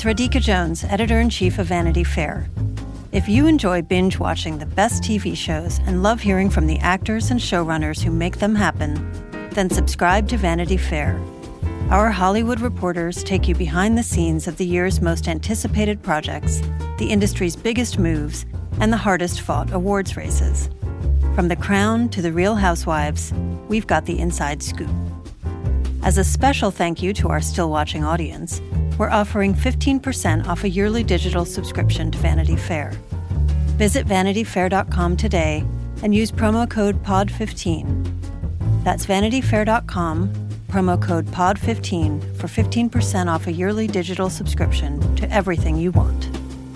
It's Radhika Jones, editor-in-chief of Vanity Fair. If you enjoy binge-watching the best TV shows and love hearing from the actors and showrunners who make them happen, then subscribe to Vanity Fair. Our Hollywood reporters take you behind the scenes of the year's most anticipated projects, the industry's biggest moves, and the hardest-fought awards races. From The Crown to The Real Housewives, we've got the inside scoop. As a special thank you to our still-watching audience, we're offering 15% off a yearly digital subscription to Vanity Fair. Visit vanityfair.com today and use promo code POD15. That's vanityfair.com, promo code POD15 for 15% off a yearly digital subscription to everything you want.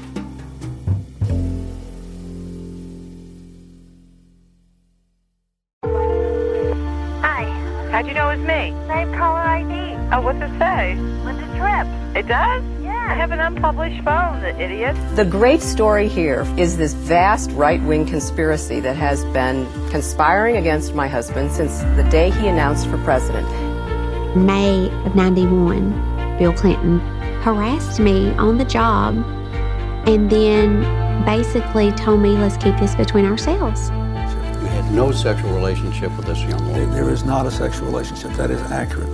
How'd you know it was me? Same caller ID. Oh, what's it say? Linda Tripp. It does? Yeah. I have an unpublished phone, the idiot. The great story here is this vast right-wing conspiracy that has been conspiring against my husband since the day he announced for president. May of 91, Bill Clinton harassed me on the job and then basically told me, let's keep this between ourselves. We had no sexual relationship with this young woman. There is not a sexual relationship. That is accurate.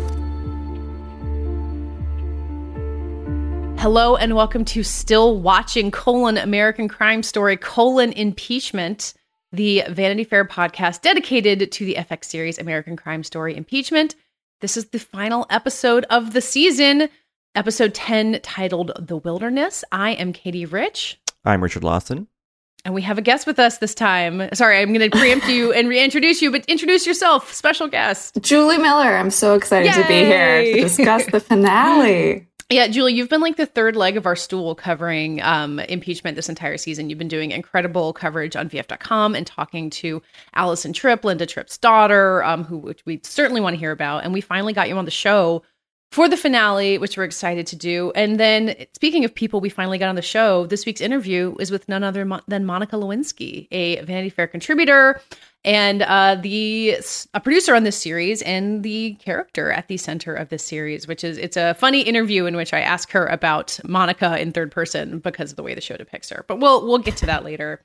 Hello and welcome to Still Watching, American Crime Story, Impeachment, the Vanity Fair podcast dedicated to the FX series American Crime Story Impeachment. This is the final episode of the season, episode 10, titled The Wilderness. I am Katie Rich. I'm Richard Lawson. And we have a guest with us this time. Sorry, I'm going to preempt you and reintroduce you, but introduce yourself, special guest. Julie Miller. I'm so excited to be here to discuss the finale. Yeah, Julie, you've been like the third leg of our stool covering impeachment this entire season. You've been doing incredible coverage on VF.com and talking to Allison Tripp, Linda Tripp's daughter, which we certainly want to hear about. And we finally got you on the show for the finale, which we're excited to do. And then, speaking of people we finally got on the show, this week's interview is with none other than Monica Lewinsky, a Vanity Fair contributor and a producer on this series and the character at the center of this series, it's a funny interview in which I ask her about Monica in third person because of the way the show depicts her. But we'll get to that later.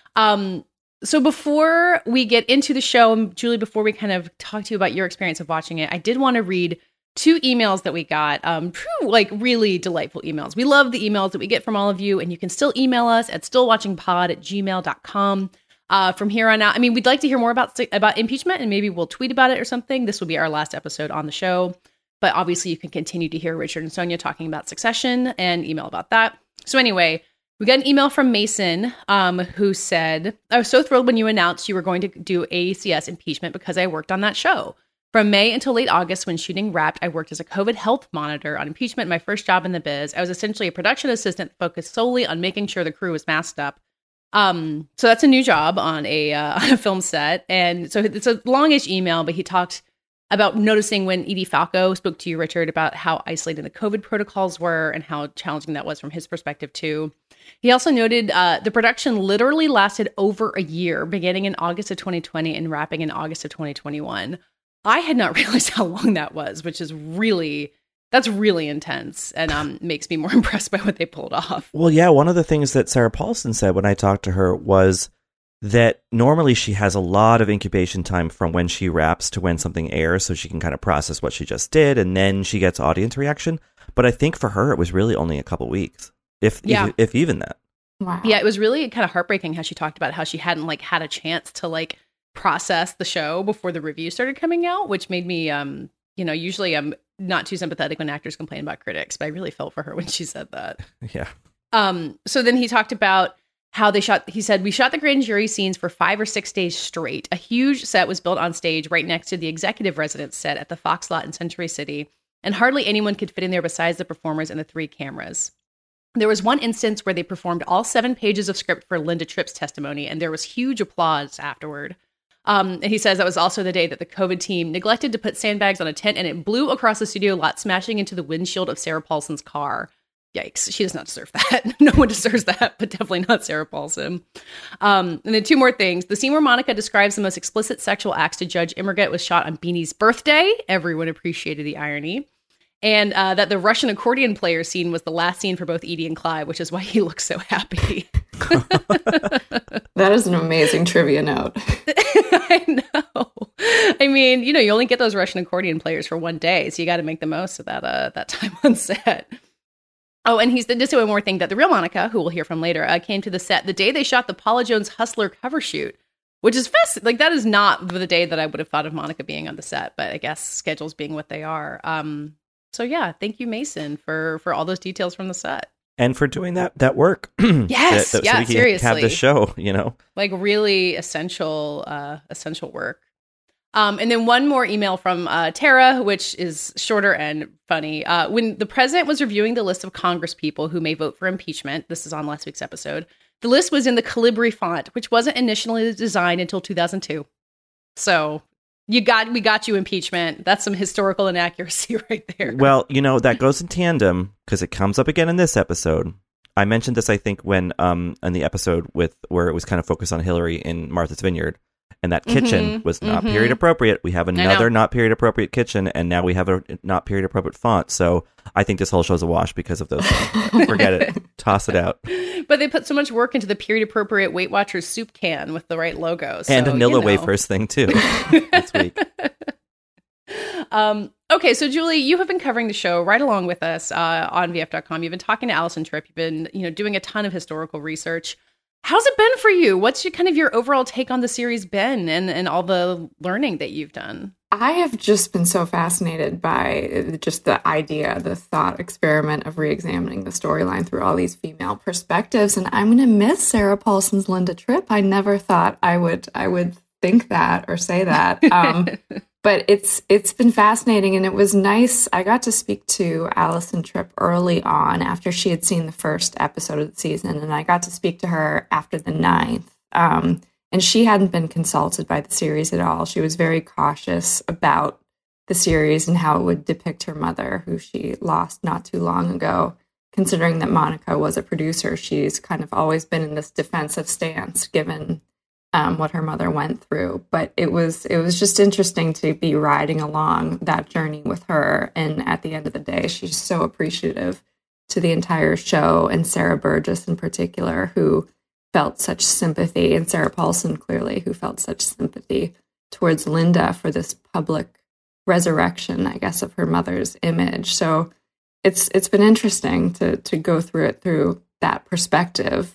So before we get into the show, Julie, before we kind of talk to you about your experience of watching it, I did want to read 2 emails that we got, really delightful emails. We love the emails that we get from all of you, and you can still email us at stillwatchingpod@gmail.com. From here on out, we'd like to hear more about impeachment, and maybe we'll tweet about it or something. This will be our last episode on the show, but obviously you can continue to hear Richard and Sonia talking about Succession and email about that. So anyway, we got an email from Mason who said, I was so thrilled when you announced you were going to do AACS impeachment because I worked on that show. From May until late August, when shooting wrapped, I worked as a COVID health monitor on impeachment, my first job in the biz. I was essentially a production assistant focused solely on making sure the crew was masked up. So that's a new job on a film set. And so it's a longish email, but he talked about noticing when Edie Falco spoke to you, Richard, about how isolating the COVID protocols were and how challenging that was from his perspective, too. He also noted the production literally lasted over a year, beginning in August of 2020 and wrapping in August of 2021. I had not realized how long that was, which is that's really intense and makes me more impressed by what they pulled off. Well, yeah, one of the things that Sarah Paulson said when I talked to her was that normally she has a lot of incubation time from when she wraps to when something airs, so she can kind of process what she just did, and then she gets audience reaction. But I think for her, it was really only a couple weeks, if even that. Wow. Yeah, it was really kind of heartbreaking how she talked about how she hadn't had a chance to process the show before the review started coming out, which made me, usually I'm not too sympathetic when actors complain about critics, but I really felt for her when she said that. Yeah. So then he talked about how he said, we shot the grand jury scenes for 5 or 6 days straight. A huge set was built on stage right next to the executive residence set at the Fox lot in Century City, and hardly anyone could fit in there besides the performers and the 3 cameras. There was one instance where they performed all 7 pages of script for Linda Tripp's testimony, and there was huge applause afterward. And he says that was also the day that the COVID team neglected to put sandbags on a tent and it blew across the studio lot, smashing into the windshield of Sarah Paulson's car. Yikes. She does not deserve that. No one deserves that, but definitely not Sarah Paulson. And then 2 more things. The scene where Monica describes the most explicit sexual acts to Judge Immerget was shot on Beanie's birthday. Everyone appreciated the irony. And that the Russian accordion player scene was the last scene for both Edie and Clive, which is why he looks so happy. That is an amazing trivia note. I know. I mean, you only get those Russian accordion players for one day, so you got to make the most of that time on set. Oh, and he's just one more thing, that the real Monica, who we'll hear from later, came to the set the day they shot the Paula Jones Hustler cover shoot, which is like, that is not the day that I would have thought of Monica being on the set, but I guess schedules being what they are. So yeah, thank you, Mason, for all those details from the set. And for doing that work. Yes, so we can seriously. have this show, Like really essential work. And then one more email from Tara, which is shorter and funny. When the president was reviewing the list of Congress people who may vote for impeachment, this is on last week's episode, the list was in the Calibri font, which wasn't initially designed until 2002. So we got you, impeachment. That's some historical inaccuracy right there. Well, that goes in tandem because it comes up again in this episode. I mentioned this, I think, when in the episode where it was kind of focused on Hillary in Martha's Vineyard, and that kitchen was not period appropriate. We have another not period appropriate kitchen, and now we have a not period appropriate font. So I think this whole show's a wash because of those things. Forget it. Toss it out. But they put so much work into the period appropriate Weight Watchers soup can with the right logo. So, and a Nilla wafers thing too this week. Okay, so Julie, you have been covering the show right along with us on VF.com. You've been talking to Allison Tripp. You've been, doing a ton of historical research. How's it been for you? What's your overall take on the series been and all the learning that you've done? I have just been so fascinated by just the idea, the thought experiment of re-examining the storyline through all these female perspectives. And I'm going to miss Sarah Paulson's Linda Tripp. I never thought I would think that or say that. But it's been fascinating, and it was nice. I got to speak to Allison Tripp early on after she had seen the first episode of the season, and I got to speak to her after the 9th. And she hadn't been consulted by the series at all. She was very cautious about the series and how it would depict her mother, who she lost not too long ago. Considering that Monica was a producer, she's kind of always been in this defensive stance, given what her mother went through. But it was just interesting to be riding along that journey with her. And at the end of the day, she's so appreciative to the entire show, and Sarah Burgess in particular, who felt such sympathy, and Sarah Paulson clearly, who felt such sympathy towards Linda for this public resurrection, I guess, of her mother's image. So it's been interesting to go through it through that perspective.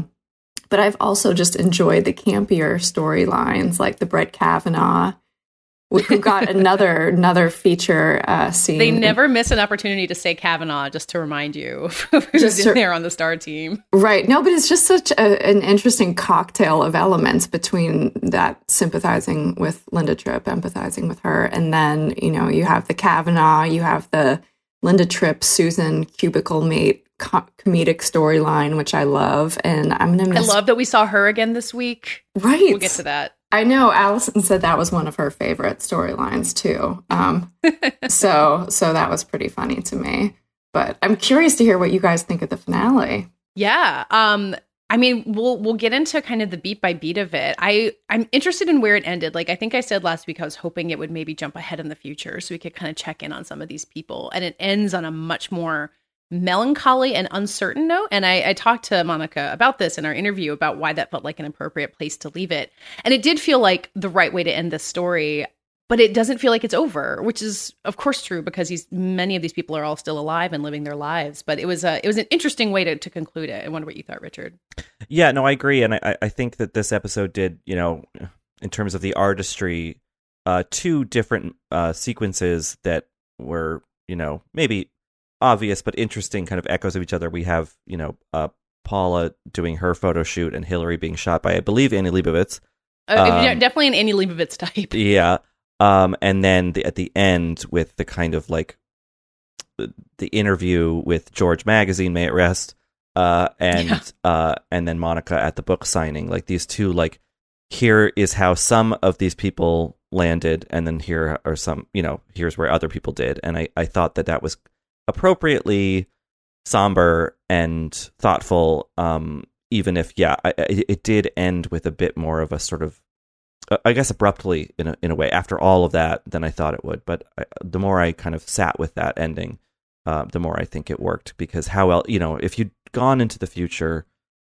But I've also just enjoyed the campier storylines, like the Brett Kavanaugh, who got another feature scene. They never miss an opportunity to say Kavanaugh, just to remind you who's in there on the star team. Right. No, but it's just such an interesting cocktail of elements between that sympathizing with Linda Tripp, empathizing with her, and then, you have the Kavanaugh, you have the Linda Tripp, Susan cubicle mate comedic storyline, which I love. And I'm going to miss... I love that we saw her again this week. Right. We'll get to that. I know Allison said that was one of her favorite storylines too. So that was pretty funny to me. But I'm curious to hear what you guys think of the finale. Yeah. I mean, we'll get into kind of the beat by beat of it. I'm interested in where it ended. Like I think I said last week, I was hoping it would maybe jump ahead in the future so we could kind of check in on some of these people. And it ends on a much more melancholy and uncertain note. And I talked to Monica about this in our interview about why that felt like an appropriate place to leave it. And it did feel like the right way to end this story, but it doesn't feel like it's over, which is of course true because many of these people are all still alive and living their lives. But it was an interesting way to conclude it. I wonder what you thought, Richard. Yeah, no, I agree. And I think that this episode did, in terms of the artistry, two different sequences that were, maybe obvious but interesting kind of echoes of each other. We have, Paula doing her photo shoot and Hillary being shot by, I believe, Annie Leibovitz. Definitely an Annie Leibovitz type. Yeah. And then at the end with the kind of like the interview with George Magazine, may it rest, and then Monica at the book signing. Like these two, like, here is how some of these people landed, and then here are some, here's where other people did. And I thought that was appropriately somber and thoughtful, even if it did end with a bit more of a sort of I guess abruptly in a way after all of that than I thought it would. But the more I kind of sat with that ending, the more I think it worked, because how else, if you'd gone into the future,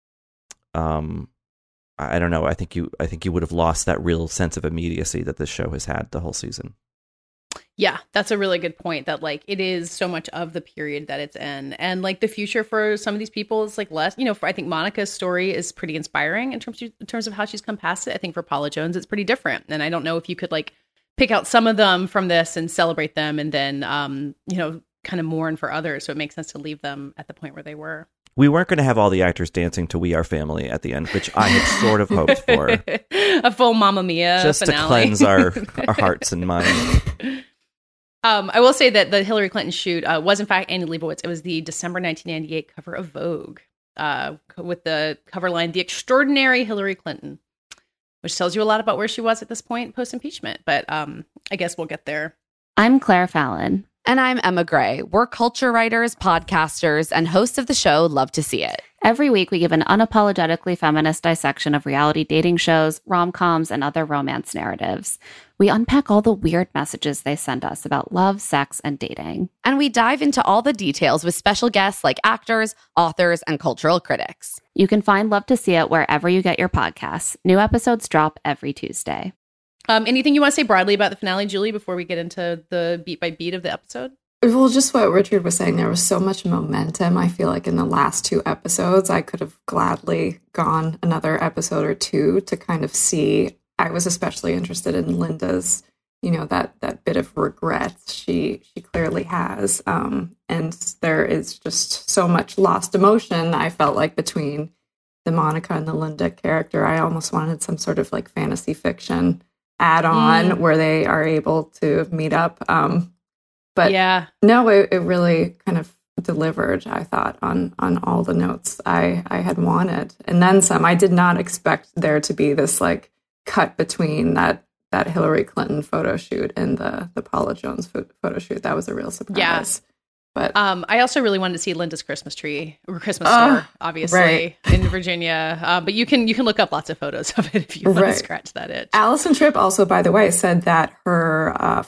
I don't know. I think you would have lost that real sense of immediacy that this show has had the whole season. Yeah, that's a really good point, that like it is so much of the period that it's in, and like the future for some of these people is like less, I think Monica's story is pretty inspiring in terms of how she's come past it. I think for Paula Jones, it's pretty different. And I don't know if you could like pick out some of them from this and celebrate them and then, kind of mourn for others. So it makes sense to leave them at the point where they were. We weren't going to have all the actors dancing to "We Are Family" at the end, which I had sort of hoped for. A full Mamma Mia just finale. To cleanse our hearts and minds. I will say that the Hillary Clinton shoot was in fact Annie Leibovitz. It was the December 1998 cover of Vogue with the cover line, "The Extraordinary Hillary Clinton," which tells you a lot about where she was at this point post-impeachment. But I guess we'll get there. I'm Claire Fallon. And I'm Emma Gray. We're culture writers, podcasters, and hosts of the show Love to See It. Every week, we give an unapologetically feminist dissection of reality dating shows, rom-coms, and other romance narratives. We unpack all the weird messages they send us about love, sex, and dating. And we dive into all the details with special guests like actors, authors, and cultural critics. You can find Love to See It wherever you get your podcasts. New episodes drop every Tuesday. Anything you want to say broadly about the finale, Julie, before we get into the beat by beat of the episode? Well, just what Richard was saying, there was so much momentum. I feel like in the last 2 episodes, I could have gladly gone another episode or 2 to kind of see. I was especially interested in Linda's, that bit of regret she clearly has. And there is just so much lost emotion, I felt like, between the Monica and the Linda character. I almost wanted some sort of like fantasy fiction add-on where they are able to meet up. But yeah, no, it really kind of delivered, I thought, on all the notes I had wanted. And then some. I did not expect there to be this like cut between that Hillary Clinton photo shoot and the Paula Jones photo shoot. That was a real surprise. Yeah. But I also really wanted to see Linda's Christmas tree or Christmas store, obviously, in Virginia. But you can look up lots of photos of it if you want to scratch that itch. Alison Tripp also, by the way, said that her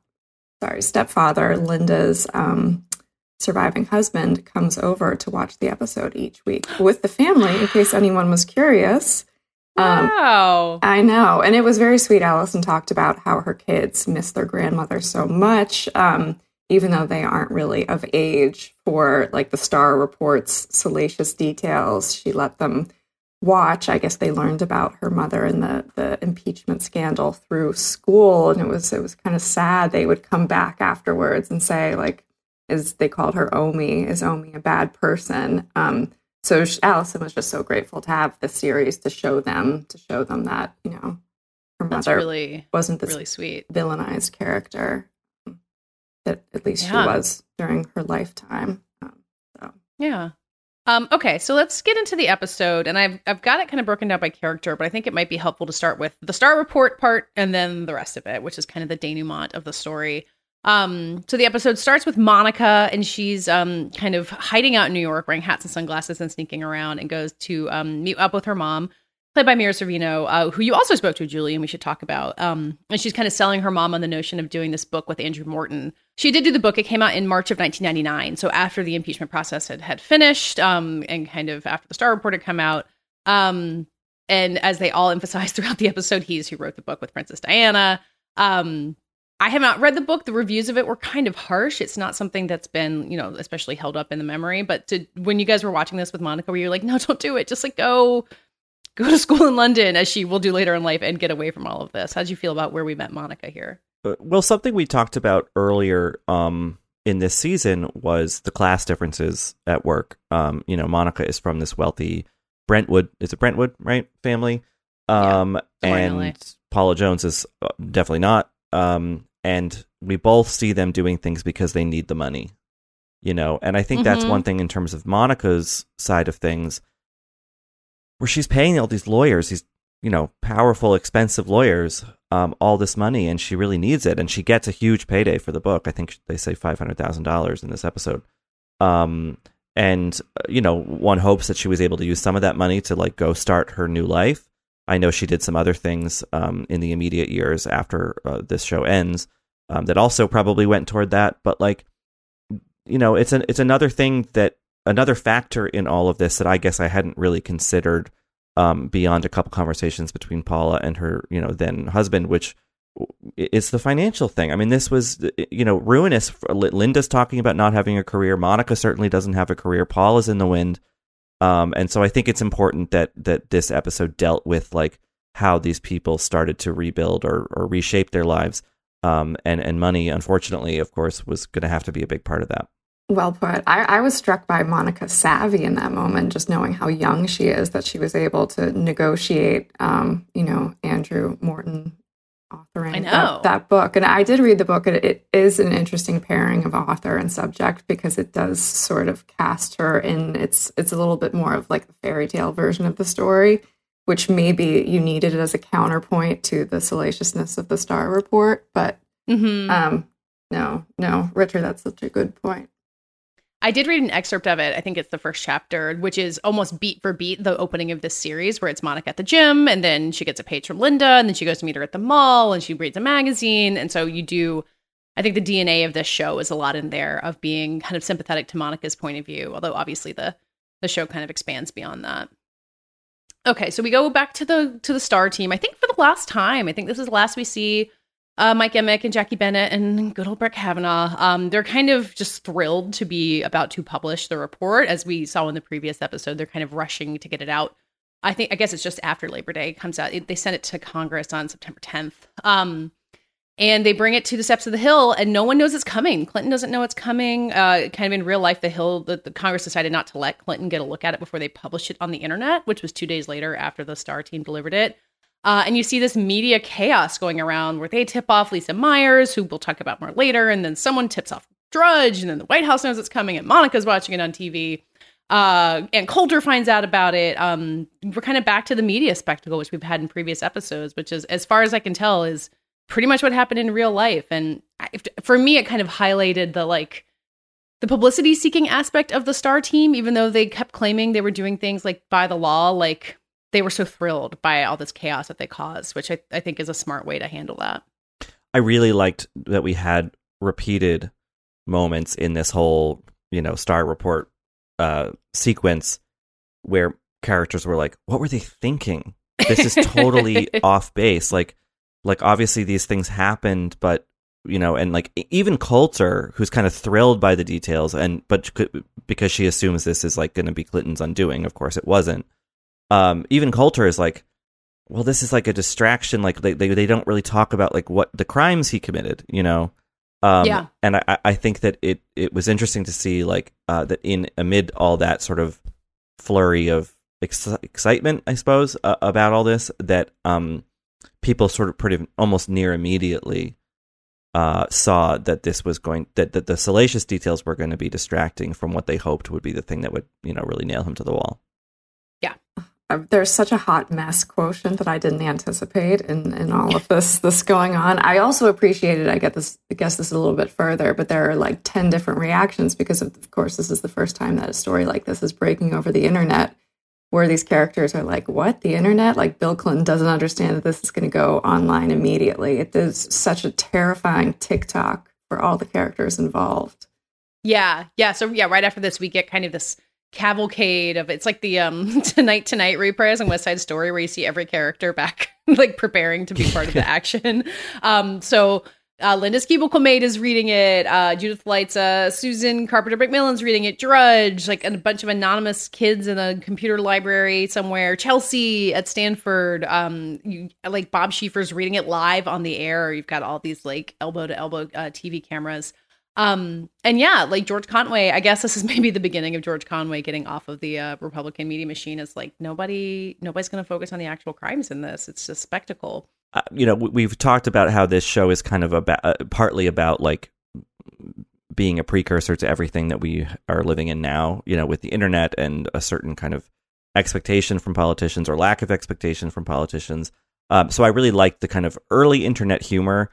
stepfather, Linda's surviving husband, comes over to watch the episode each week with the family, in case anyone was curious. Wow. I know. And it was very sweet. Alison talked about how her kids miss their grandmother so much, even though they aren't really of age for like the Star reports salacious details. She let them watch. I guess they learned about her mother and the impeachment scandal through school. And it was kind of sad. They would come back afterwards and say, like, they called her Omi. Is Omi a bad person? So Alison was just so grateful to have the series to show them that, her mother wasn't this really sweet villainized character that at least she was during her lifetime. Yeah. Okay, so let's get into the episode, and I've got it kind of broken down by character, but I think it might be helpful to start with the Star Report part and then the rest of it, which is kind of the denouement of the story. So the episode starts with Monica, and she's kind of hiding out in New York, wearing hats and sunglasses and sneaking around, and goes to meet up with her mom, played by Mira Sorvino, who you also spoke to, Julie, and we should talk about. And she's kind of selling her mom on the notion of doing this book with Andrew Morton. She did do the book. It came out in March of 1999, so after the impeachment process had finished, and kind of after the Star Report had come out. And as they all emphasize throughout the episode, he's who wrote the book with Princess Diana. I have not read the book. The reviews of it were kind of harsh. It's not something that's been, especially held up in the memory. But when you guys were watching this with Monica, were you like, no, don't do it. Just like go to school in London, as she will do later in life, and get away from all of this. How did you feel about where we met Monica here? Well, something we talked about earlier in this season was the class differences at work. Monica is from this wealthy Brentwood. Is it Brentwood, right? Family. And Paula Jones is definitely not. And we both see them doing things because they need the money, and I think that's one thing in terms of Monica's side of things, where she's paying all these lawyers, these, powerful, expensive lawyers, all this money, and she really needs it. And she gets a huge payday for the book. I think they say $500,000 in this episode. One hopes that she was able to use some of that money to like go start her new life. I know she did some other things in the immediate years after this show ends that also probably went toward that. But like, you know, it's another thing another factor in all of this that I guess I hadn't really considered beyond a couple conversations between Paula and her, you know, then husband, which is the financial thing. I mean, this was, you know, ruinous. Linda's talking about not having a career. Monica certainly doesn't have a career. Paul is in the wind. And so I think it's important that this episode dealt with like how these people started to rebuild or reshape their lives. And money, unfortunately, of course, was going to have to be a big part of that. Well put. I was struck by Monica's savvy in that moment, just knowing how young she is, that she was able to negotiate, you know, Andrew Morton authoring that book. And I did read the book, and it is an interesting pairing of author and subject because it does sort of cast her in, it's a little bit more of like the fairy tale version of the story, which maybe you needed as a counterpoint to the salaciousness of the Starr Report. But no, Richard, that's such a good point. I did read an excerpt of it. I think it's the first chapter, which is almost beat for beat the opening of this series, where it's Monica at the gym, and then she gets a page from Linda, and then she goes to meet her at the mall, and she reads a magazine. And so you do, I think the DNA of this show is a lot in there of being kind of sympathetic to Monica's point of view, although obviously the show kind of expands beyond that. Okay, so we go back to the Starr team. I think for the last time, I think this is the last we see Mike Emick and Jackie Bennett and good old Brett Kavanaugh. They're kind of just thrilled to be about to publish the report. As we saw in the previous episode, they're kind of rushing to get it out. I guess it's just after Labor Day comes out. They sent it to Congress on September 10th. And they bring it to the steps of the Hill, and no one knows it's coming. Clinton doesn't know it's coming. Kind of in real life, the Congress decided not to let Clinton get a look at it before they published it on the internet, which was 2 days later after the Starr team delivered it. And you see this media chaos going around where they tip off Lisa Myers, who we'll talk about more later, and then someone tips off Drudge, and then the White House knows it's coming, and Monica's watching it on TV. And Coulter finds out about it. We're kind of back to the media spectacle, which we've had in previous episodes, which is, as far as I can tell, is pretty much what happened in real life. And for me, it kind of highlighted the publicity-seeking aspect of the Starr team, even though they kept claiming they were doing things like by the law, like they were so thrilled by all this chaos that they caused, which I think is a smart way to handle that. I really liked that we had repeated moments in this whole, you know, Starr Report sequence where characters were like, what were they thinking? This is totally off base. Like obviously these things happened, but, you know, and like even Coulter, who's kind of thrilled by the details, but because she assumes this is like going to be Clinton's undoing. Of course it wasn't. Even Coulter is like, well, this is like a distraction. Like they don't really talk about like what the crimes he committed, you know? Yeah. And I think that it was interesting to see like that amid all that sort of flurry of excitement, I suppose, about all this, that people sort of pretty almost near immediately saw that this was that the salacious details were going to be distracting from what they hoped would be the thing that would, you know, really nail him to the wall. Yeah. There's such a hot mess quotient that I didn't anticipate in all of this going on. I also appreciated, I guess this a little bit further, but there are like 10 different reactions because of course, this is the first time that a story like this is breaking over the internet, where these characters are like, what, the internet? Like Bill Clinton doesn't understand that this is going to go online immediately. It is such a terrifying TikTok for all the characters involved. Yeah. So right after this, we get kind of this cavalcade of, it's like the Tonight reprise on West Side Story, where you see every character back like preparing to be part of the action. So Linda's cubicle mate is reading it, Judith Light's Susan Carpenter McMillan's reading it, Drudge, like a bunch of anonymous kids in a computer library somewhere, Chelsea at Stanford, like Bob Schieffer's reading it live on the air. You've got all these like elbow to elbow TV cameras. And yeah, like George Conway, I guess this is maybe the beginning of George Conway getting off of the Republican media machine. Is like nobody's going to focus on the actual crimes in this. It's just spectacle. You know, we've talked about how this show is kind of partly about like being a precursor to everything that we are living in now, you know, with the internet and a certain kind of expectation from politicians or lack of expectation from politicians. So I really liked the kind of early internet humor.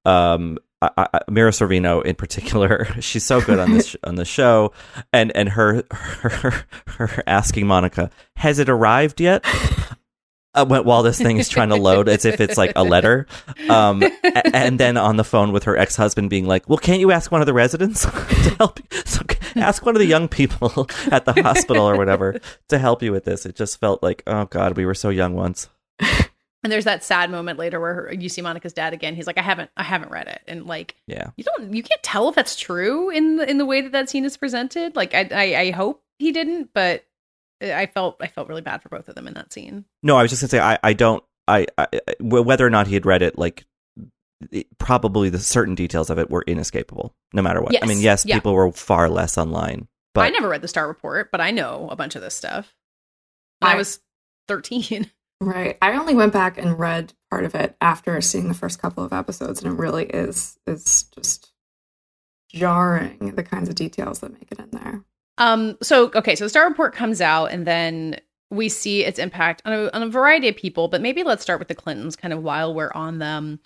Mira Sorvino in particular, she's so good on this on the show, and her asking Monica, has it arrived yet? while this thing is trying to load, as if it's like a letter. And then on the phone with her ex-husband being like, well, can't you ask one of the residents to help you? So ask one of the young people at the hospital or whatever to help you with this. It just felt like, oh God, we were so young once. And there's that sad moment later where you see Monica's dad again. He's like, I haven't read it. And like, yeah, you can't tell if that's true in the way that scene is presented. Like, I hope he didn't, but I felt really bad for both of them in that scene. No, I was just gonna say, I whether or not he had read it, like, probably the certain details of it were inescapable, no matter what. Yes. I mean, yes, people were far less online. But I never read the Star Report, but I know a bunch of this stuff. I was 13. Right. I only went back and read part of it after seeing the first couple of episodes, and it really is just jarring, the kinds of details that make it in there. So the Star Report comes out, and then we see its impact on a variety of people, but maybe let's start with the Clintons kind of while we're on them.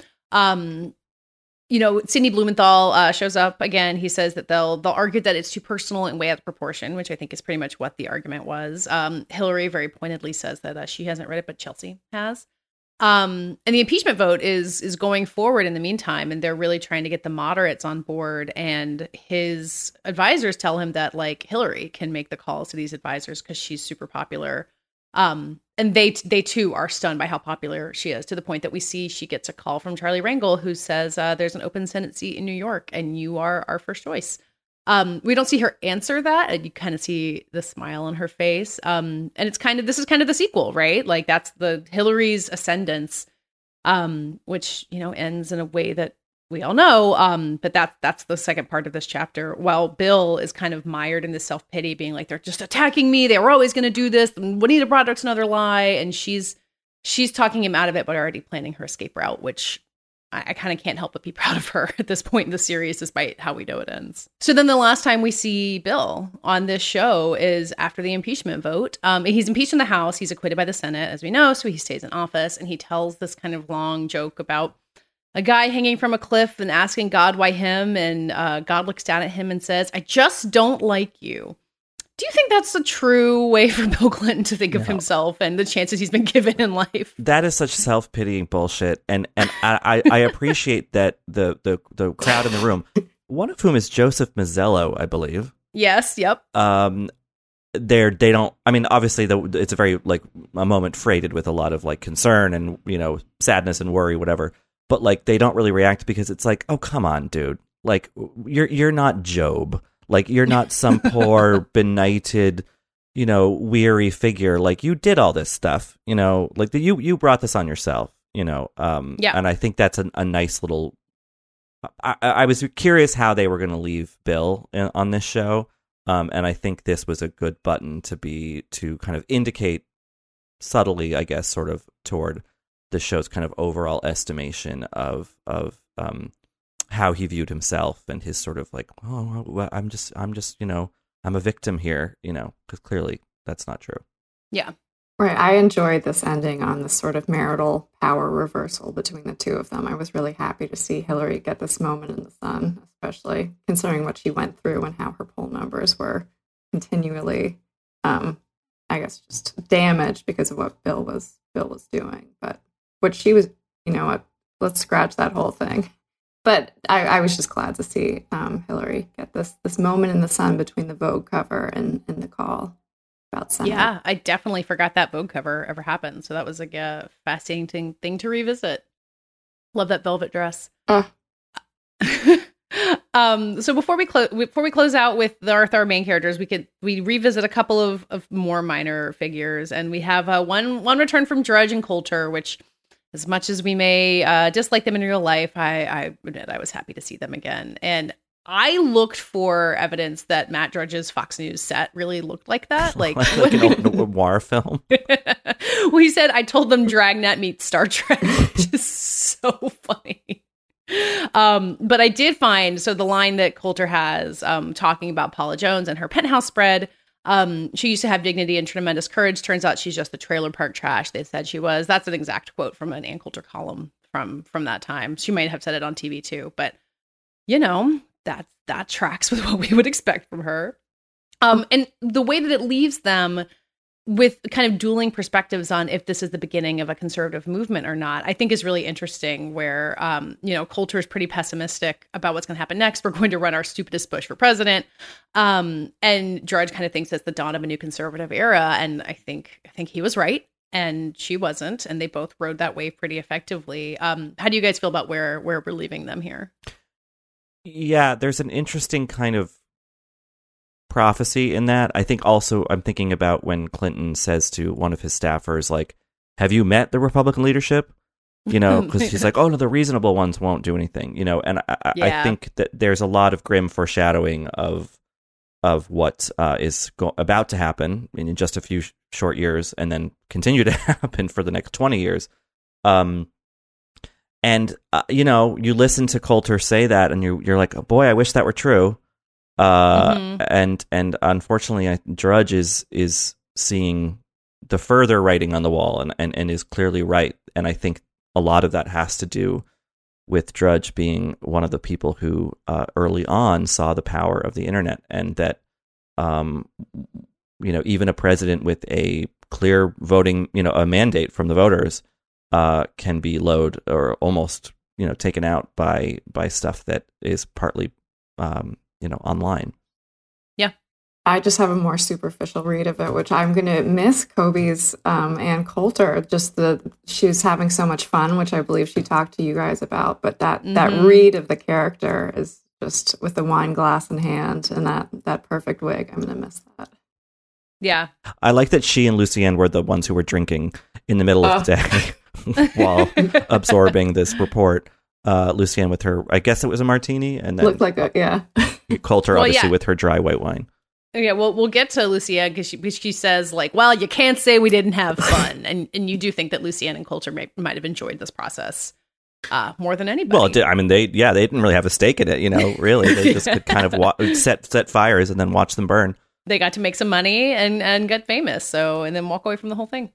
Sidney Blumenthal shows up again. He says that they'll argue that it's too personal and way out of proportion, which I think is pretty much what the argument was. Hillary very pointedly says that she hasn't read it, but Chelsea has. And the impeachment vote is going forward in the meantime, and they're really trying to get the moderates on board. And his advisors tell him that like Hillary can make the calls to these advisors because she's super popular. And they too are stunned by how popular she is, to the point that we see she gets a call from Charlie Rangel, who says there's an open Senate seat in New York and you are our first choice. We don't see her answer that, and you kind of see the smile on her face. And this is kind of the sequel, right? Like that's the Hillary's ascendance, which, ends in a way that we all know. But that's the second part of this chapter, while Bill is kind of mired in this self-pity, being like, they're just attacking me. They were always going to do this. Juanita Broaddrick's another lie. And she's talking him out of it, but already planning her escape route, which I kind of can't help but be proud of her at this point in the series, despite how we know it ends. So then the last time we see Bill on this show is after the impeachment vote. He's impeached in the House. He's acquitted by the Senate, as we know. So he stays in office, and he tells this kind of long joke about a guy hanging from a cliff and asking God why him. And God looks down at him and says, I just don't like you. Do you think that's a true way for Bill Clinton to think of himself and the chances he's been given in life? That is such self-pitying bullshit. And I appreciate that the crowd in the room, one of whom is Joseph Mazzello, I believe. Yes. Yep. They don't, I mean, obviously it's a very like a moment freighted with a lot of like concern and, sadness and worry, whatever. But like, they don't really react because it's like, oh, come on, dude. Like you're not Job. Like, you're not some poor, benighted, weary figure. Like, you did all this stuff, like you brought this on yourself, Yeah. And I think that's a nice little, I was curious how they were going to leave Bill on this show. And I think this was a good button to kind of indicate subtly, I guess, sort of toward the show's kind of overall estimation of how he viewed himself and his sort of like, oh, well, I'm just, I'm a victim here, because clearly that's not true. Yeah. Right. I enjoyed this ending on this sort of marital power reversal between the two of them. I was really happy to see Hillary get this moment in the sun, especially considering what she went through and how her poll numbers were continually, I guess, just damaged because of what Bill was doing. But what she was, let's scratch that whole thing. But I was just glad to see Hillary get this moment in the sun between the Vogue cover and the call about Senate. Yeah, I definitely forgot that Vogue cover ever happened. So that was like a fascinating thing to revisit. Love that velvet dress. So before we close out with our main characters, we revisit a couple of more minor figures, and we have one return from Drudge and Coulter, which, as much as we may dislike them in real life, I admit I was happy to see them again. And I looked for evidence that Matt Drudge's Fox News set really looked like that. Like an old noir film. Well, he said, I told them Dragnet meets Star Trek, which is so funny. But I did find, so the line that Coulter has talking about Paula Jones and her penthouse spread, she used to have dignity and tremendous courage. Turns out she's just the trailer park trash they said she was. That's an exact quote from an Ann Coulter column from that time. She might have said it on TV too, but that tracks with what we would expect from her. And the way that it leaves them, with kind of dueling perspectives on if this is the beginning of a conservative movement or not, I think is really interesting where, Coulter is pretty pessimistic about what's going to happen next. We're going to run our stupidest Bush for president. And Drudge kind of thinks it's the dawn of a new conservative era. And I think he was right and she wasn't. And they both rode that wave pretty effectively. How do you guys feel about where we're leaving them here? Yeah, there's an interesting kind of prophecy in that. I think also I'm thinking about when Clinton says to one of his staffers, like, have you met the Republican leadership? Because she's like, oh no, the reasonable ones won't do anything, and I think that there's a lot of grim foreshadowing of what is about to happen in just a few short years and then continue to happen for the next 20 years. You listen to Coulter say that and you're like, oh, boy, I wish that were true. And unfortunately, Drudge is seeing the further writing on the wall and is clearly right. And I think a lot of that has to do with Drudge being one of the people who early on saw the power of the internet, and that even a president with a clear voting, a mandate from the voters can be loathed or almost taken out by stuff that is partly online. Yeah. I just have a more superficial read of it, which I'm going to miss Kobe's Ann Coulter. She was having so much fun, which I believe she talked to you guys about. But that read of the character is just with the wine glass in hand and that perfect wig. I'm going to miss that. Yeah. I like that she and Lucienne were the ones who were drinking in the middle of the day while absorbing this report. Lucienne with her, I guess it was a martini, and then looked like it, yeah. Coulter obviously with her dry white wine. Yeah, well, we'll get to Lucienne because she says, like, well, you can't say we didn't have fun. and you do think that Lucienne and Coulter might have enjoyed this process more than anybody. Well, they didn't really have a stake in it, really. They just could kind of set fires and then watch them burn. They got to make some money and get famous, and then walk away from the whole thing.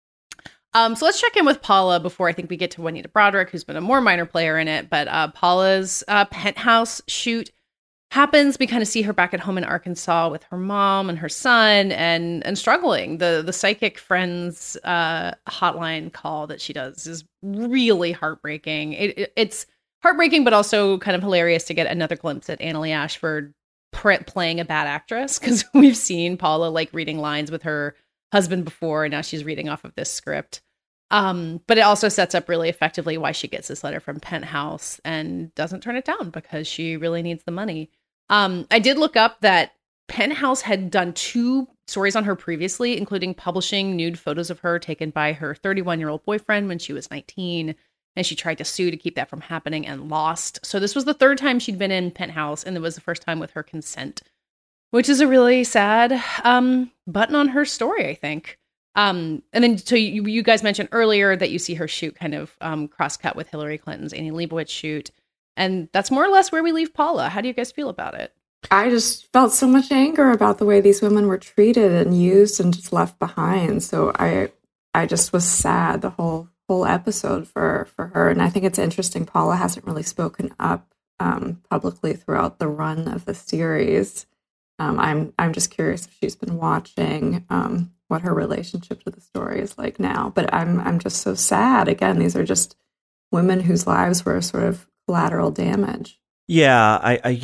So let's check in with Paula before I think we get to Juanita Broderick, who's been a more minor player in it. But Paula's penthouse shoot happens. We kind of see her back at home in Arkansas with her mom and her son and struggling. The psychic friends hotline call that she does is really heartbreaking. It's heartbreaking, but also kind of hilarious to get another glimpse at Annaleigh Ashford playing a bad actress, because we've seen Paula like reading lines with her husband before, and now she's reading off of this script. But it also sets up really effectively why she gets this letter from Penthouse and doesn't turn it down, because she really needs the money. I did look up that Penthouse had done 2 stories on her previously, including publishing nude photos of her taken by her 31-year-old boyfriend when she was 19. And she tried to sue to keep that from happening and lost. So this was the 3rd time she'd been in Penthouse, and it was the first time with her consent, which is a really sad button on her story, I think. And then, so you guys mentioned earlier that you see her shoot kind of cross-cut with Hillary Clinton's Annie Leibovitz shoot. And that's more or less where we leave Paula. How do you guys feel about it? I just felt so much anger about the way these women were treated and used and just left behind. So I just was sad the whole episode for her. And I think it's interesting, Paula hasn't really spoken up publicly throughout the run of the series. I'm just curious if she's been watching what her relationship to the story is like now. But I'm just so sad. Again, these are just women whose lives were sort of collateral damage. Yeah,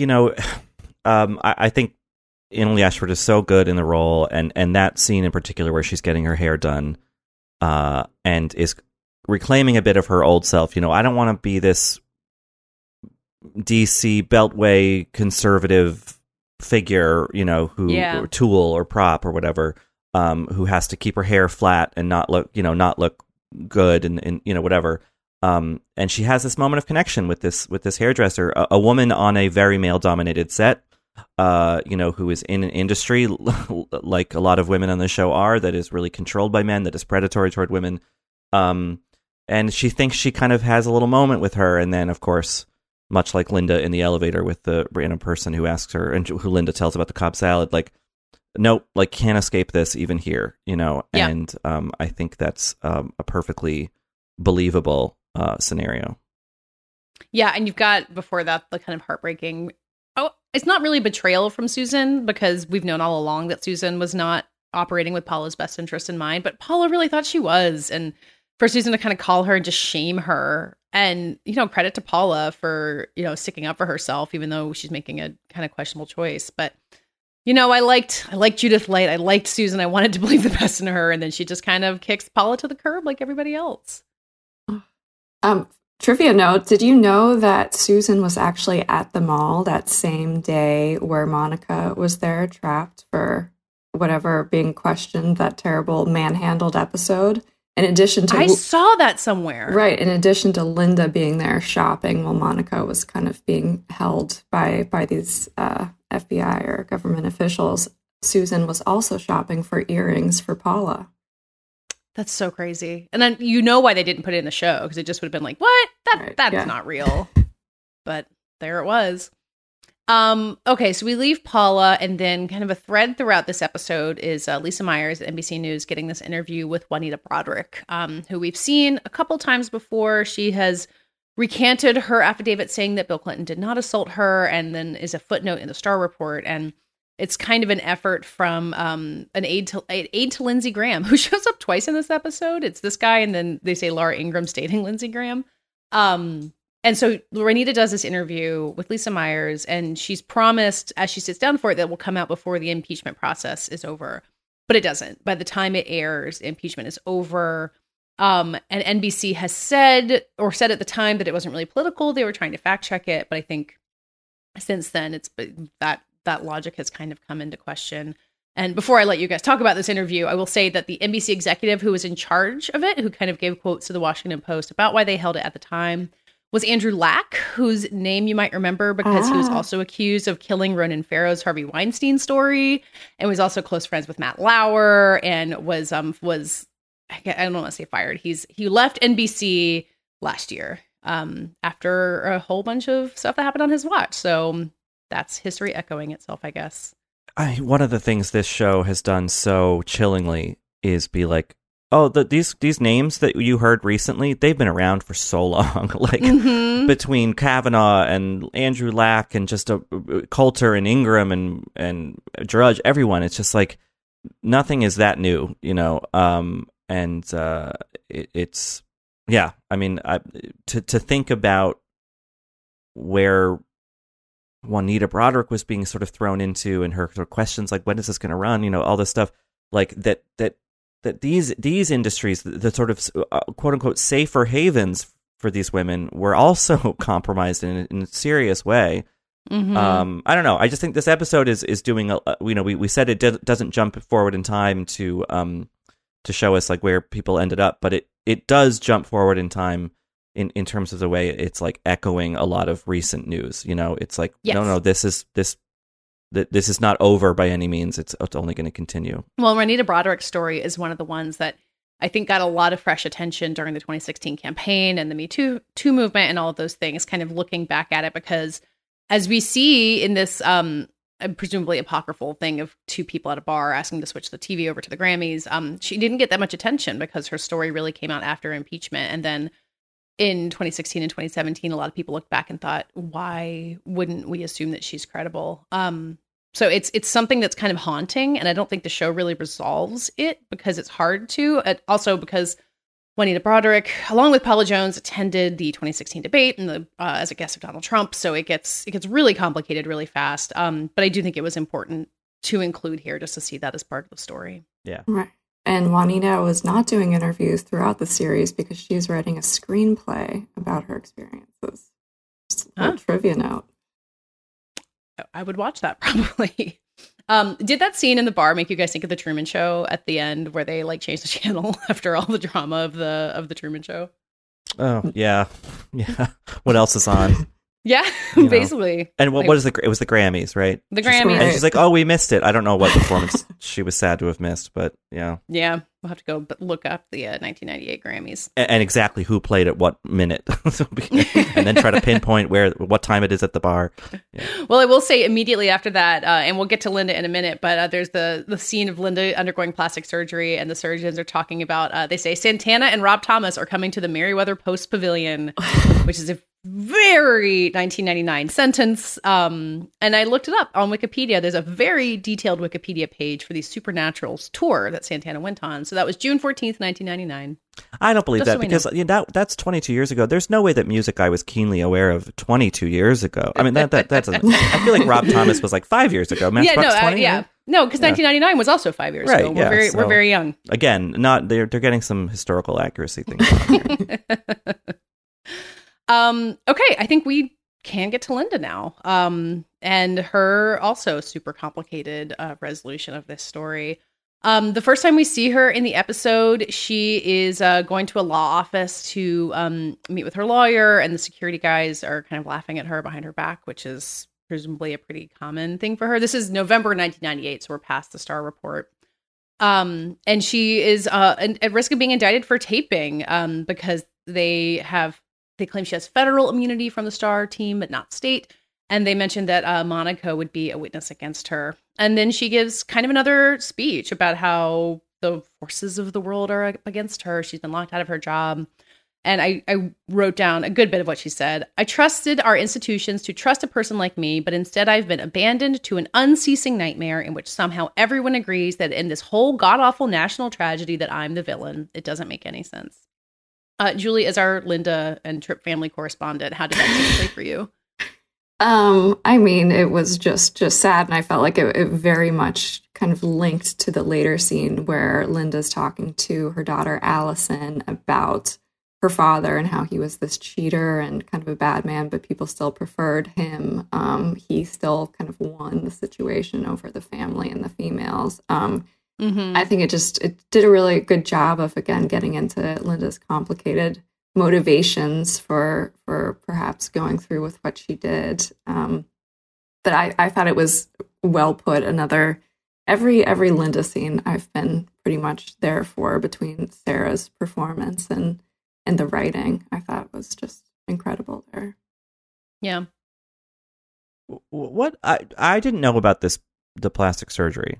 I think Annaleigh Ashford is so good in the role, and that scene in particular where she's getting her hair done and is reclaiming a bit of her old self. I don't want to be this DC Beltway conservative figure, who tool or prop or whatever, who has to keep her hair flat and not look good and whatever. And she has this moment of connection with this hairdresser, a woman on a very male dominated set, who is in an industry like a lot of women on the show are, that is really controlled by men, that is predatory toward women. And she thinks she kind of has a little moment with her. And then, of course, much like Linda in the elevator with the random person who asks her, and who Linda tells about the Cobb salad, like, nope, like, can't escape this even here, Yeah. And I think that's a perfectly believable scenario. Yeah, and you've got, before that, the kind of heartbreaking, it's not really betrayal from Susan, because we've known all along that Susan was not operating with Paula's best interest in mind, but Paula really thought she was. And for Susan to kind of call her and just shame her, and, credit to Paula for, sticking up for herself, even though she's making a kind of questionable choice. But, I liked Judith Light. I liked Susan. I wanted to believe the best in her. And then she just kind of kicks Paula to the curb like everybody else. Trivia note, did you know that Susan was actually at the mall that same day where Monica was there trapped for whatever, being questioned, that terrible manhandled episode? In addition to... I saw that somewhere. Right. In addition to Linda being there shopping while Monica was kind of being held by these FBI or government officials, Susan was also shopping for earrings for Paula. That's so crazy. And then why they didn't put it in the show, because it just would have been like, what? That's not real. But there it was. Okay, so we leave Paula, and then kind of a thread throughout this episode is Lisa Myers at NBC News getting this interview with Juanita Broderick, who we've seen a couple times before. She has recanted her affidavit saying that Bill Clinton did not assault her, and then is a footnote in the Starr Report. And it's kind of an effort from an aide to Lindsey Graham, who shows up twice in this episode. It's this guy, and then they say Laura Ingraham stating Lindsey Graham. And so Juanita does this interview with Lisa Myers, and she's promised, as she sits down for it, that will come out before the impeachment process is over. But it doesn't. By the time it airs, impeachment is over. And NBC has said at the time that it wasn't really political. They were trying to fact check it. But I think since then, it's that logic has kind of come into question. And before I let you guys talk about this interview, I will say that the NBC executive who was in charge of it, who kind of gave quotes to the Washington Post about why they held it at the time, was Andrew Lack, whose name you might remember because he was also accused of killing Ronan Farrow's Harvey Weinstein story, and was also close friends with Matt Lauer, and was I don't want to say fired. He left NBC last year after a whole bunch of stuff that happened on his watch. So that's history echoing itself, I guess. One of the things this show has done so chillingly is be like, oh, these names that you heard recently, they've been around for so long. Like between Kavanaugh and Andrew Lack and just Coulter and Ingram and Drudge, everyone, it's just like nothing is that new, it's yeah. I mean, to think about where Juanita Broderick was being sort of thrown into, and her sort of questions like, when is this going to run? All this stuff like that these industries, the sort of quote unquote safer havens for these women, were also compromised in a serious way. Mm-hmm. I don't know. I just think this episode is doing we said it doesn't jump forward in time to show us like where people ended up, but it does jump forward in time in terms of the way it's like echoing a lot of recent news. It's like, yes. No, this is not over by any means. It's only going to continue. Well, Juanita Broderick's story is one of the ones that I think got a lot of fresh attention during the 2016 campaign and the Me Too movement and all of those things, kind of looking back at it, because as we see in this presumably apocryphal thing of two people at a bar asking to switch the TV over to the Grammys, she didn't get that much attention because her story really came out after impeachment. And then in 2016 and 2017, a lot of people looked back and thought, why wouldn't we assume that she's credible? So it's something that's kind of haunting, and I don't think the show really resolves it because it's hard to. Also because Juanita Broderick, along with Paula Jones, attended the 2016 debate and as a guest of Donald Trump. So it gets really complicated really fast. But I do think it was important to include here just to see that as part of the story. Yeah. Right. And Juanita was not doing interviews throughout the series because she's writing a screenplay about her experiences. Just a little trivia note. I would watch that probably. Did that scene in the bar make you guys think of the Truman Show at the end, where they like changed the channel after all the drama of the Truman Show? Oh yeah. What else is on? Yeah, basically. And what is it was the Grammys, right? The Grammys. And she's like, oh, we missed it. I don't know what performance she was sad to have missed, but yeah. Yeah, we'll have to go look up the 1998 Grammys. And exactly who played at what minute. And then try to pinpoint what time it is at the bar. Yeah. Well, I will say immediately after that, and we'll get to Linda in a minute, but there's the scene of Linda undergoing plastic surgery, and the surgeons are talking about, they say, Santana and Rob Thomas are coming to the Merriweather Post Pavilion, which is a very 1999 sentence. And I looked it up on Wikipedia. There's a very detailed Wikipedia page for the Supernaturals tour that Santana went on. So that was June 14th, 1999. I don't believe that because that's 22 years ago. There's no way that Music I was keenly aware of 22 years ago. I mean, that's I feel like Rob Thomas was like 5 years ago. Matchbox 20, yeah. right? No, because 1999 was also 5 years ago. We're very young. Again, they're getting some historical accuracy things on here. Okay, I think we can get to Linda now. And her also super complicated resolution of this story. The first time we see her in the episode, she is going to a law office to meet with her lawyer, and the security guys are kind of laughing at her behind her back, which is presumably a pretty common thing for her. This is November 1998, so we're past the Star report. And she is at risk of being indicted for taping because they claim she has federal immunity from the Star team, but not state. And they mentioned that Monica would be a witness against her. And then she gives kind of another speech about how the forces of the world are up against her. She's been locked out of her job. And I wrote down a good bit of what she said. I trusted our institutions to trust a person like me, but instead I've been abandoned to an unceasing nightmare in which somehow everyone agrees that in this whole god-awful national tragedy that I'm the villain. It doesn't make any sense. Julie, as our Linda and Tripp family correspondent, how did that play for you? I mean, it was just sad, and I felt like it very much kind of linked to the later scene where Linda's talking to her daughter Allison about her father and how he was this cheater and kind of a bad man, but people still preferred him. He still kind of won the situation over the family and the females. I think it did a really good job of, again, getting into Linda's complicated motivations for perhaps going through with what she did. But I thought it was well put. Every Linda scene I've been pretty much there for, between Sarah's performance and the writing. I thought was just incredible there. Yeah. What I didn't know about the plastic surgery.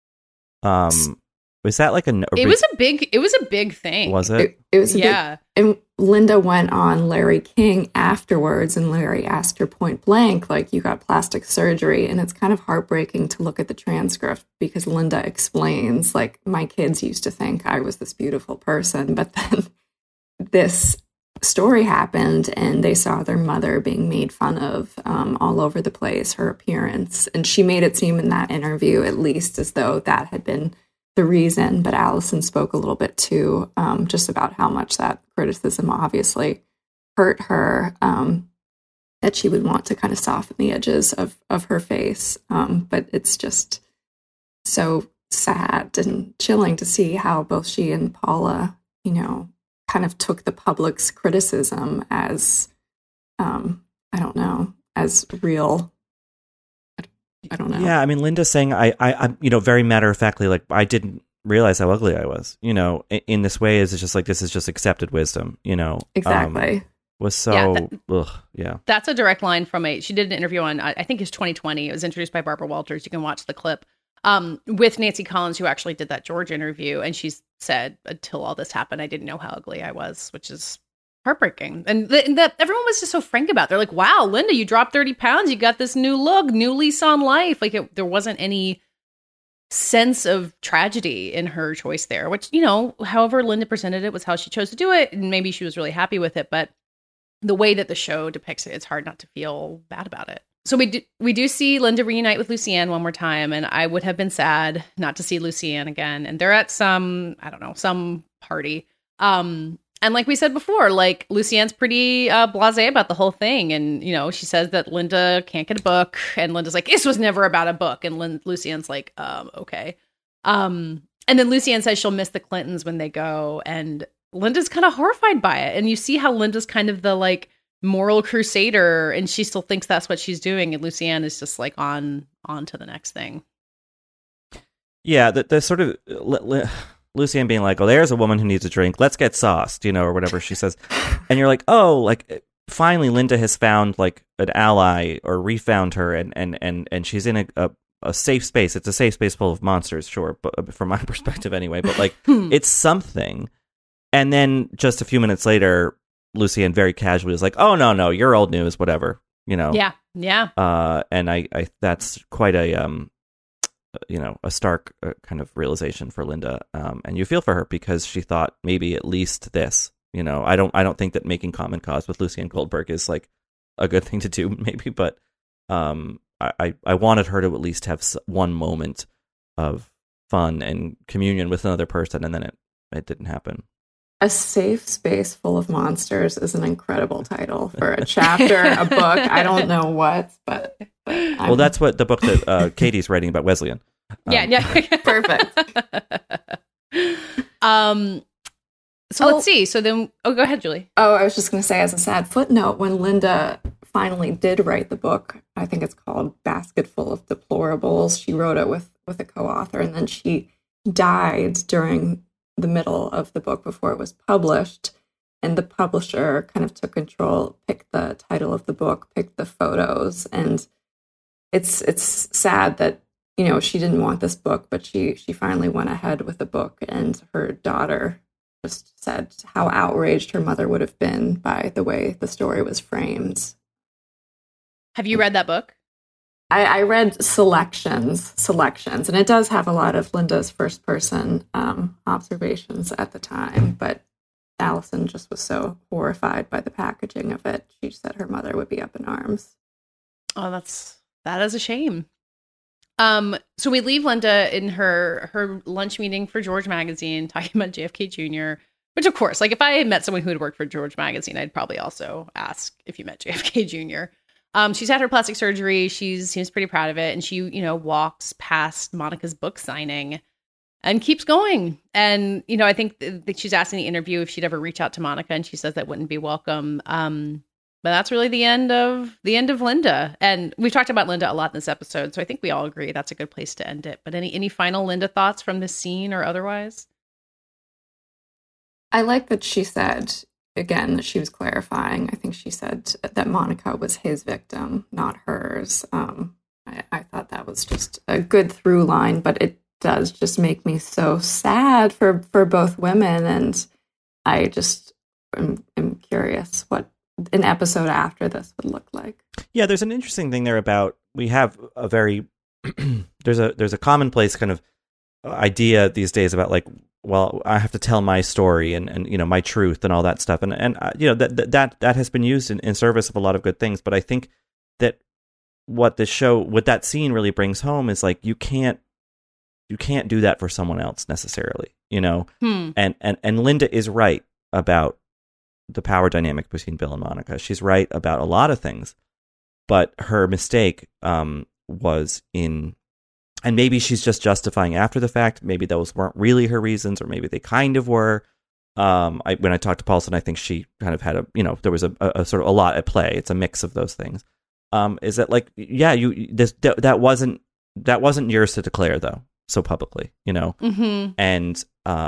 Was that like it was a big thing. Was it? It was big, and Linda went on Larry King afterwards, and Larry asked her point blank, like, you got plastic surgery. And it's kind of heartbreaking to look at the transcript because Linda explains, like, my kids used to think I was this beautiful person, but then this story happened and they saw their mother being made fun of all over the place, her appearance. And she made it seem in that interview, at least, as though that had been the reason. But Allison spoke a little bit too, just about how much that criticism obviously hurt her, that she would want to kind of soften the edges of her face. But it's just so sad and chilling to see how both she and Paula, kind of took the public's criticism as, I don't know, as real. I don't know. Yeah, I mean, Linda saying, I'm very matter-of-factly, like, I didn't realize how ugly I was, in this way, is it's just like, this is just accepted wisdom, Exactly. Was so, yeah. That's a direct line from she did an interview on, I think it's 2020. It was introduced by Barbara Walters. You can watch the clip. With Nancy Collins, who actually did that George interview. And she said, until all this happened, I didn't know how ugly I was, which is heartbreaking. And that everyone was just so frank about it. They're like, wow, Linda, you dropped 30 pounds. You got this new look, new lease on life. Like, there wasn't any sense of tragedy in her choice there, which, however Linda presented it was how she chose to do it. And maybe she was really happy with it. But the way that the show depicts it, it's hard not to feel bad about it. So we do see Linda reunite with Lucianne one more time, and I would have been sad not to see Lucianne again. And they're at some party. And like we said before, like, Lucianne's pretty blasé about the whole thing. And, she says that Linda can't get a book, and Linda's like, this was never about a book. And Lucianne's like, okay. And then Lucianne says she'll miss the Clintons when they go, and Linda's kind of horrified by it. And you see how Linda's kind of the, like, moral crusader, and she still thinks that's what she's doing, and Lucianne is just like on to the next thing. Yeah, the sort of Lucianne being like, oh, there's a woman who needs a drink, let's get sauced, or whatever she says. And you're like, oh, like, finally Linda has found, like, an ally, or refound her, and she's in a safe space. It's a safe space full of monsters, sure, but from my perspective anyway, but, like, it's something. And then just a few minutes later, Lucienne very casually was like, "Oh no, you're old news, whatever." Yeah. And I that's quite a a stark kind of realization for Linda. And you feel for her because she thought maybe at least this. I don't think that making common cause with Lucienne Goldberg is like a good thing to do, maybe, but I wanted her to at least have one moment of fun and communion with another person, and then it didn't happen. A Safe Space Full of Monsters is an incredible title for a chapter, a book. I don't know what, but well, that's what the book that Katie's writing about Wesleyan. Yeah. Perfect. So let's see. So then, go ahead, Julie. Oh, I was just going to say, as a sad footnote, when Linda finally did write the book, I think it's called Basketful of Deplorables. She wrote it with a co-author, and then she died during the middle of the book before it was published. And the publisher kind of took control, picked the title of the book, picked the photos, and it's sad that she didn't want this book, but she finally went ahead with the book, and her daughter just said how outraged her mother would have been by the way the story was framed. Have you read that book? I read selections, and it does have a lot of Linda's first-person observations at the time, but Allison just was so horrified by the packaging of it. She said her mother would be up in arms. Oh, that is a shame. So we leave Linda in her lunch meeting for George Magazine talking about JFK Jr., which of course, like if I had met someone who had worked for George Magazine, I'd probably also ask if you met JFK Jr. She's had her plastic surgery. She seems pretty proud of it. And she, walks past Monica's book signing and keeps going. And, I think that she's asked in the interview if she'd ever reach out to Monica, and she says that wouldn't be welcome. But that's really the end of Linda. And we've talked about Linda a lot in this episode, so I think we all agree that's a good place to end it. But any final Linda thoughts from this scene or otherwise? I like that she said, again, that she was clarifying. I think she said that Monica was his victim, not hers. I thought that was just a good through line, but it does just make me so sad for both women. And I just am curious what an episode after this would look like. Yeah, there's an interesting thing there about, we have a very there's a commonplace kind of idea these days about like, well, I have to tell my story and my truth and all that stuff, and that has been used in service of a lot of good things. But I think that what that scene really brings home is like you can't do that for someone else necessarily, and Linda is right about the power dynamic between Bill and Monica. She's right about a lot of things, but her mistake was in, and maybe she's just justifying after the fact. Maybe those weren't really her reasons, or maybe they kind of were. When I talked to Paulson, I think she kind of had there was a sort of a lot at play. It's a mix of those things. Is that like, yeah, that wasn't yours to declare though, so publicly, Mm-hmm. And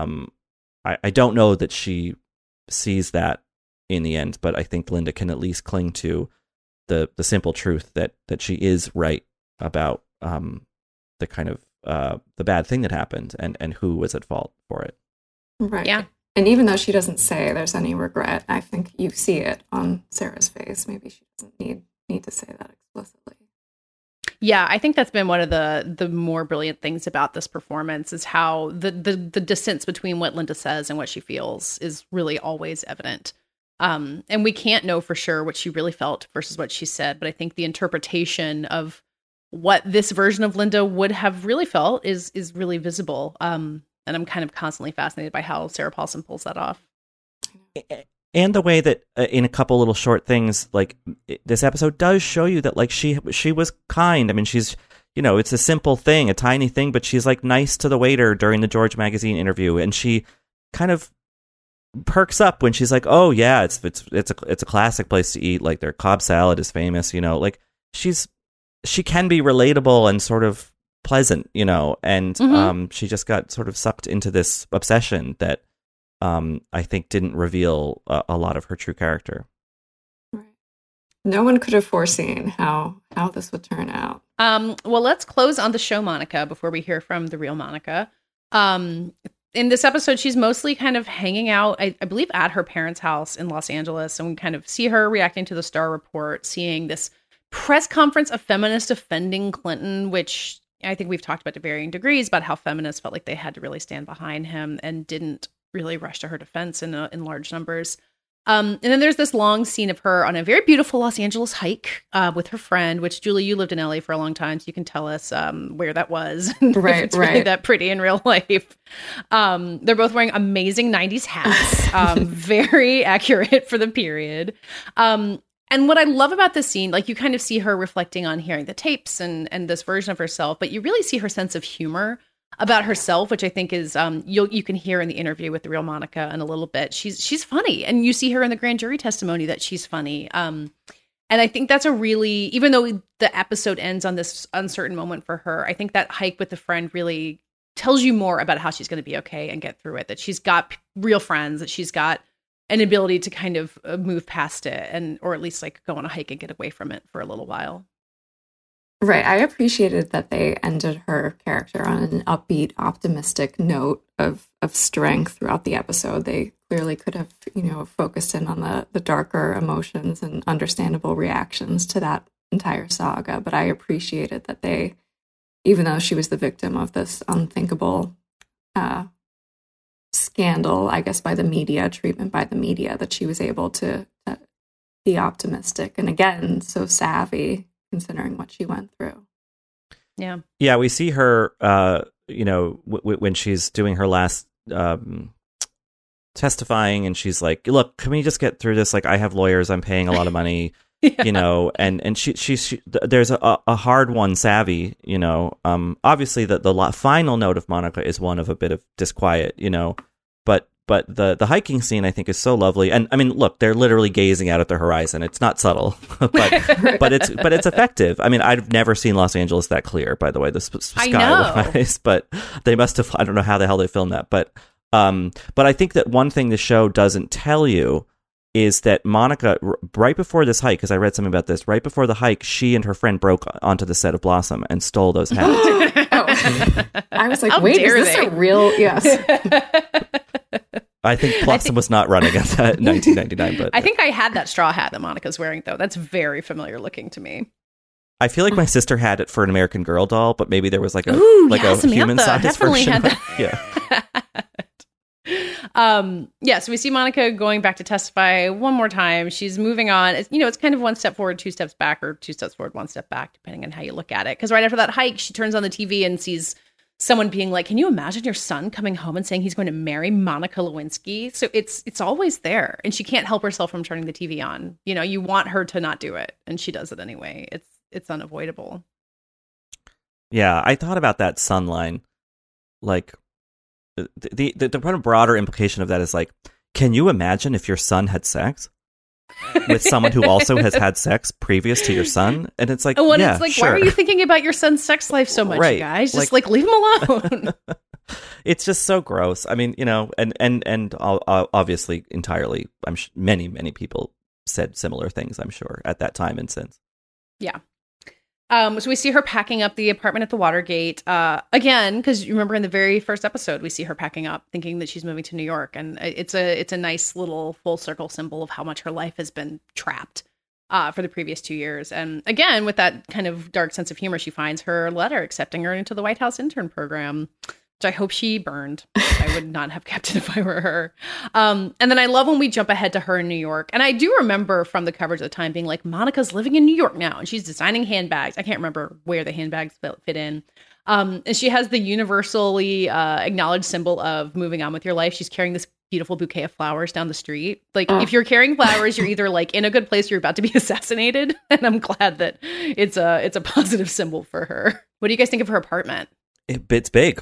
I don't know that she sees that in the end, but I think Linda can at least cling to the simple truth that she is right about the kind of the bad thing that happened and who was at fault for it. Right. Yeah. And even though she doesn't say there's any regret, I think you see it on Sarah's face. Maybe she doesn't need to say that explicitly. Yeah, I think that's been one of the more brilliant things about this performance is how the distance between what Linda says and what she feels is really always evident. And we can't know for sure what she really felt versus what she said, but I think the interpretation of what this version of Linda would have really felt is really visible. And I'm kind of constantly fascinated by how Sarah Paulson pulls that off. And the way that in a couple little short things, like this episode does show you that like she was kind. I mean, she's, it's a simple thing, a tiny thing, but she's like nice to the waiter during the George Magazine interview. And she kind of perks up when she's like, oh yeah, it's a classic place to eat. Like their Cobb salad is famous, like she can be relatable and sort of pleasant, and Mm-hmm. she just got sort of sucked into this obsession that I think didn't reveal a lot of her true character. Right. No one could have foreseen how this would turn out. Well, let's close on the show Monica before we hear from the real Monica. in this episode, she's mostly kind of hanging out, I believe, at her parents' house in Los Angeles. And we kind of see her reacting to the Star Report, seeing this press conference of feminists defending Clinton, which I think we've talked about to varying degrees about how feminists felt like they had to really stand behind him and didn't really rush to her defense in large numbers. And then there's this long scene of her on a very beautiful Los Angeles hike with her friend, which, Julie, you lived in LA for a long time, so you can tell us where that was. Right, if it's really that pretty in real life. They're both wearing amazing 90s hats, very accurate for the period. And what I love about this scene, like you kind of see her reflecting on hearing the tapes and this version of herself, but you really see her sense of humor about herself, which I think is you can hear in the interview with the real Monica in a little bit. She's funny, and you see her in the grand jury testimony that she's funny. And I think that's a really, even though the episode ends on this uncertain moment for her, I think that hike with the friend really tells you more about how she's going to be okay and get through it. That she's got real friends, that she's got an ability to kind of move past it, and or at least like go on a hike and get away from it for a little while. Right. I appreciated that they ended her character on an upbeat, optimistic note of strength throughout the episode. They clearly could have, focused in on the darker emotions and understandable reactions to that entire saga. But I appreciated that they, even though she was the victim of this unthinkable scandal, I guess, by the media, treatment by the media, that she was able to be optimistic. And again, so savvy, considering what she went through. Yeah, we see her, when she's doing her last testifying, and she's like, "Look, can we just get through this? Like, I have lawyers, I'm paying a lot of money, and she there's a hard-won savvy, Obviously, the final note of Monica is one of a bit of disquiet, But the hiking scene, I think, is so lovely. And I mean, look, they're literally gazing out at the horizon. It's not subtle, but it's effective. I mean, I've never seen Los Angeles that clear, by the way, the sky-wise, but they must have, I don't know how the hell they filmed that. But I think that one thing the show doesn't tell you is that Monica, right before this hike, because I read something about this, right before the hike, she and her friend broke onto the set of Blossom and stole those hats. I was like, wait, is this a real, yes. I think Blossom was not running at that in 1999, but I think I had that straw hat that Monica's wearing, though. That's very familiar looking to me. I feel like my sister had it for an American Girl doll, but maybe there was like a human size version. Had that. So we see Monica going back to testify one more time. She's moving on. It's kind of one step forward, two steps back, or two steps forward, one step back, depending on how you look at it. Because right after that hike, she turns on the TV and sees someone being like, "Can you imagine your son coming home and saying he's going to marry Monica Lewinsky?" So it's always there, and she can't help herself from turning the TV on. You want her to not do it, and she does it anyway. It's unavoidable. Yeah, I thought about that son line. Like the kind of broader implication of that is like, can you imagine if your son had sex with someone who also has had sex previous to your son? And it's like, it's like, sure. Why are you thinking about your son's sex life so much, you guys? Just like leave him alone. It's just so gross. I mean, and obviously entirely, many people said similar things, I'm sure, at that time and since. Yeah. So we see her packing up the apartment at the Watergate again, because you remember in the very first episode, we see her packing up, thinking that she's moving to New York, and it's a nice little full circle symbol of how much her life has been trapped for the previous 2 years. And again, with that kind of dark sense of humor, she finds her letter accepting her into the White House intern program, which I hope she burned. I would not have kept it if I were her. And then I love when we jump ahead to her in New York. And I do remember from the coverage at the time being like, Monica's living in New York now, and she's designing handbags. I can't remember where the handbags fit in. And she has the universally acknowledged symbol of moving on with your life. She's carrying this beautiful bouquet of flowers down the street. Like, if you're carrying flowers, you're either like in a good place, or you're about to be assassinated. And I'm glad that it's a positive symbol for her. What do you guys think of her apartment? It's big.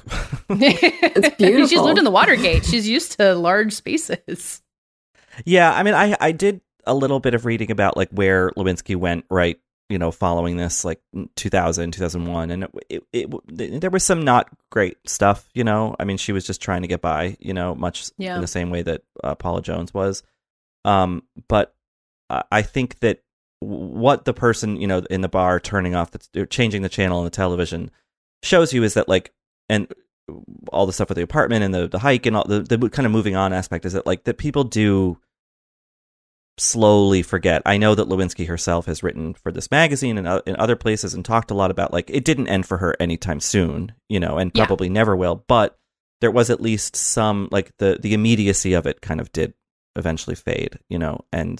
It's beautiful. She's lived in the Watergate. She's used to large spaces. Yeah, I mean, I did a little bit of reading about like where Lewinsky went, right, following this, like 2000, 2001, and there was some not great stuff, I mean, she was just trying to get by, much in the same way that Paula Jones was. But I think that what the person, in the bar turning off, changing the channel on the television shows you is that, like, and all the stuff with the apartment and the hike and all the kind of moving on aspect is that like that people do slowly forget. I know that Lewinsky herself has written for this magazine and in other places and talked a lot about like it didn't end for her anytime soon, and probably never will, but there was at least some like the immediacy of it kind of did eventually fade, and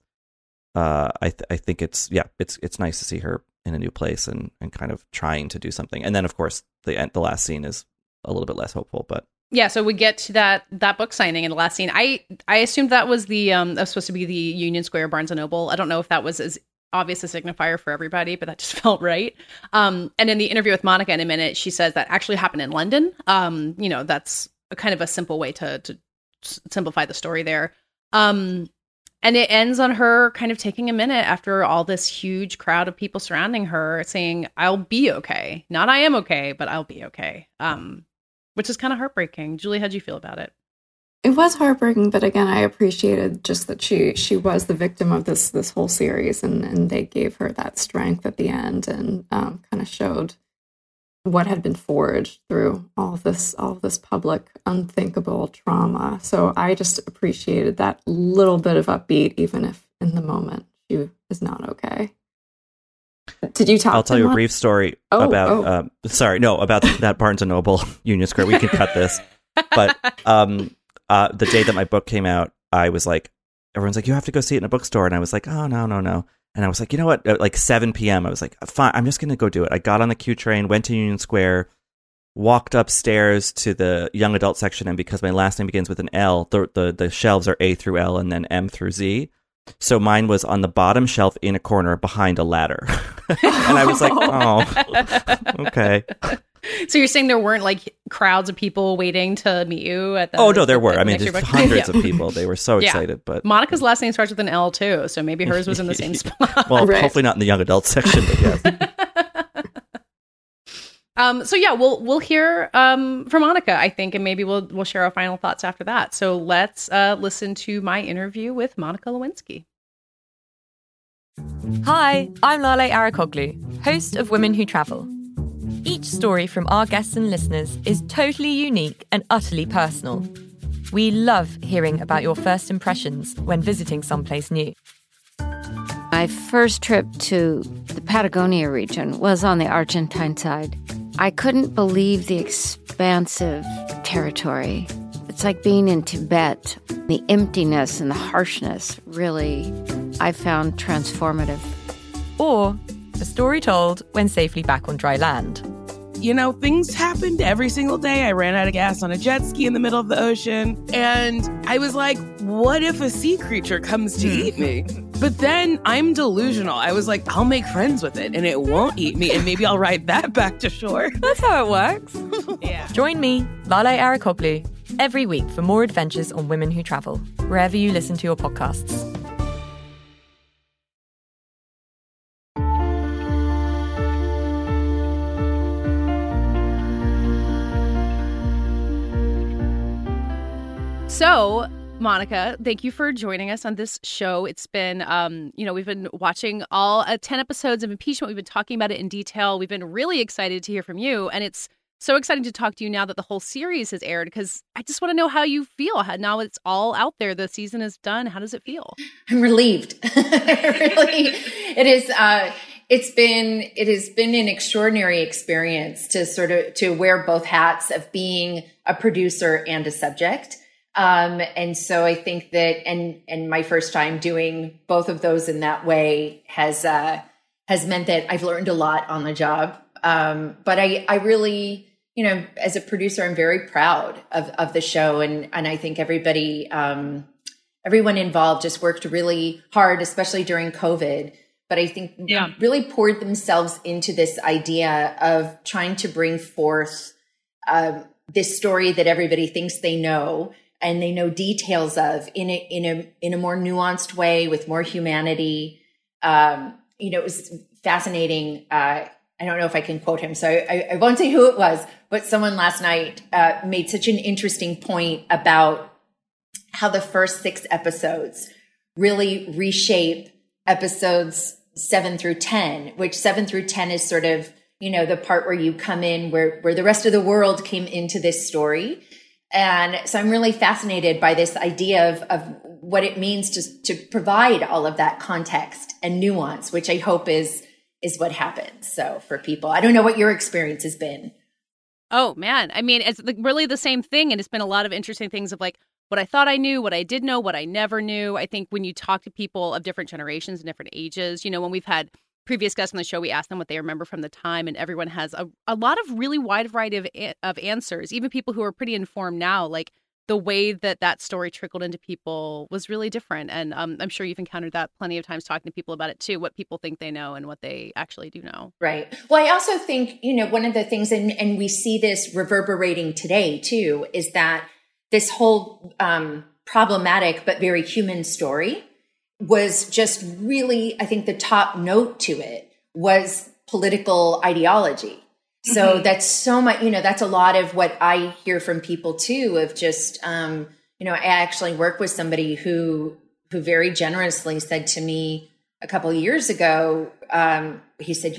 I think it's nice to see her in a new place and kind of trying to do something. And then of course the last scene is a little bit less hopeful, but yeah, so we get to that book signing in the last scene. I assumed that was that was supposed to be the Union Square Barnes and Noble. I don't know if that was as obvious a signifier for everybody, but that just felt right. And in the interview with Monica in a minute, she says that actually happened in London. That's a kind of a simple way to simplify the story there. And it ends on her kind of taking a minute after all this huge crowd of people surrounding her saying, "I'll be okay." Not I am okay, but I'll be okay. Which is kind of heartbreaking. Julie, how'd you feel about it? It was heartbreaking, but again, I appreciated just that she was the victim of this whole series, and they gave her that strength at the end, and kind of showed what had been forged through all of this public unthinkable trauma. So I just appreciated that little bit of upbeat, even if in the moment she is not okay. Did you talk? I'll tell you a brief story about that Barnes and Noble Union Square. We can cut this, but the day that my book came out, I was like, everyone's like, you have to go see it in a bookstore, and I was like, oh no, and I was like, you know what? At like 7 p.m., I was like, fine, I'm just gonna go do it. I got on the Q train, went to Union Square, walked upstairs to the young adult section, and because my last name begins with an L, the shelves are A through L and then M through Z. So mine was on the bottom shelf in a corner behind a ladder. And I was like, oh, okay. So you're saying there weren't like crowds of people waiting to meet you at the... Oh, no, there were. I mean, just hundreds of people. They were so excited. But Monica's last name starts with an L too, so maybe hers was in the same spot. Well, hopefully not in the young adult section, but yes. So yeah, we'll hear from Monica, I think, and maybe we'll share our final thoughts after that. So let's listen to my interview with Monica Lewinsky. Hi, I'm Lale Arikoglu, host of Women Who Travel. Each story from our guests and listeners is totally unique and utterly personal. We love hearing about your first impressions when visiting someplace new. My first trip to the Patagonia region was on the Argentine side. I couldn't believe the expansive territory. It's like being in Tibet. The emptiness and the harshness really, I found transformative. Or a story told when safely back on dry land. You know, things happened every single day. I ran out of gas on a jet ski in the middle of the ocean. And I was like, what if a sea creature comes to eat me? But then I'm delusional. I was like, I'll make friends with it and it won't eat me. And maybe I'll ride that back to shore. That's how it works. Yeah. Join me, Lale Arikoglu, every week for more adventures on Women Who Travel, wherever you listen to your podcasts. So, Monica, thank you for joining us on this show. It's been, we've been watching all 10 episodes of Impeachment. We've been talking about it in detail. We've been really excited to hear from you. And it's so exciting to talk to you now that the whole series has aired, because I just want to know how you feel. Now it's all out there. The season is done. How does it feel? I'm relieved. Really, it has been an extraordinary experience to wear both hats of being a producer and a subject. And so I think that, and my first time doing both of those in that way has meant that I've learned a lot on the job. But I really, as a producer, I'm very proud of the show. And I think everyone involved just worked really hard, especially during COVID. But I think really poured themselves into this idea of trying to bring forth, this story that everybody thinks they know, and they know details of in a more nuanced way with more humanity. It was fascinating. I don't know if I can quote him, so I won't say who it was, but someone last night made such an interesting point about how the first 6 episodes really reshape episodes 7 through 10, which 7 through 10 is sort of the part where you come in, where the rest of the world came into this story. And so I'm really fascinated by this idea of what it means to provide all of that context and nuance, which I hope is what happens. So for people, I don't know what your experience has been. Oh, man. I mean, it's really the same thing. And it's been a lot of interesting things of like what I thought I knew, what I did know, what I never knew. I think when you talk to people of different generations and different ages, when we've had previous guests on the show, we asked them what they remember from the time. And everyone has a lot of really wide variety of answers, even people who are pretty informed now. Like the way that story trickled into people was really different. And I'm sure you've encountered that plenty of times talking to people about it, too, what people think they know and what they actually do know. Right. Well, I also think, one of the things, and we see this reverberating today, too, is that this whole problematic but very human story was just really, I think the top note to it was political ideology. So that's so much, that's a lot of what I hear from people too, of just, I actually work with somebody who very generously said to me a couple of years ago, he said,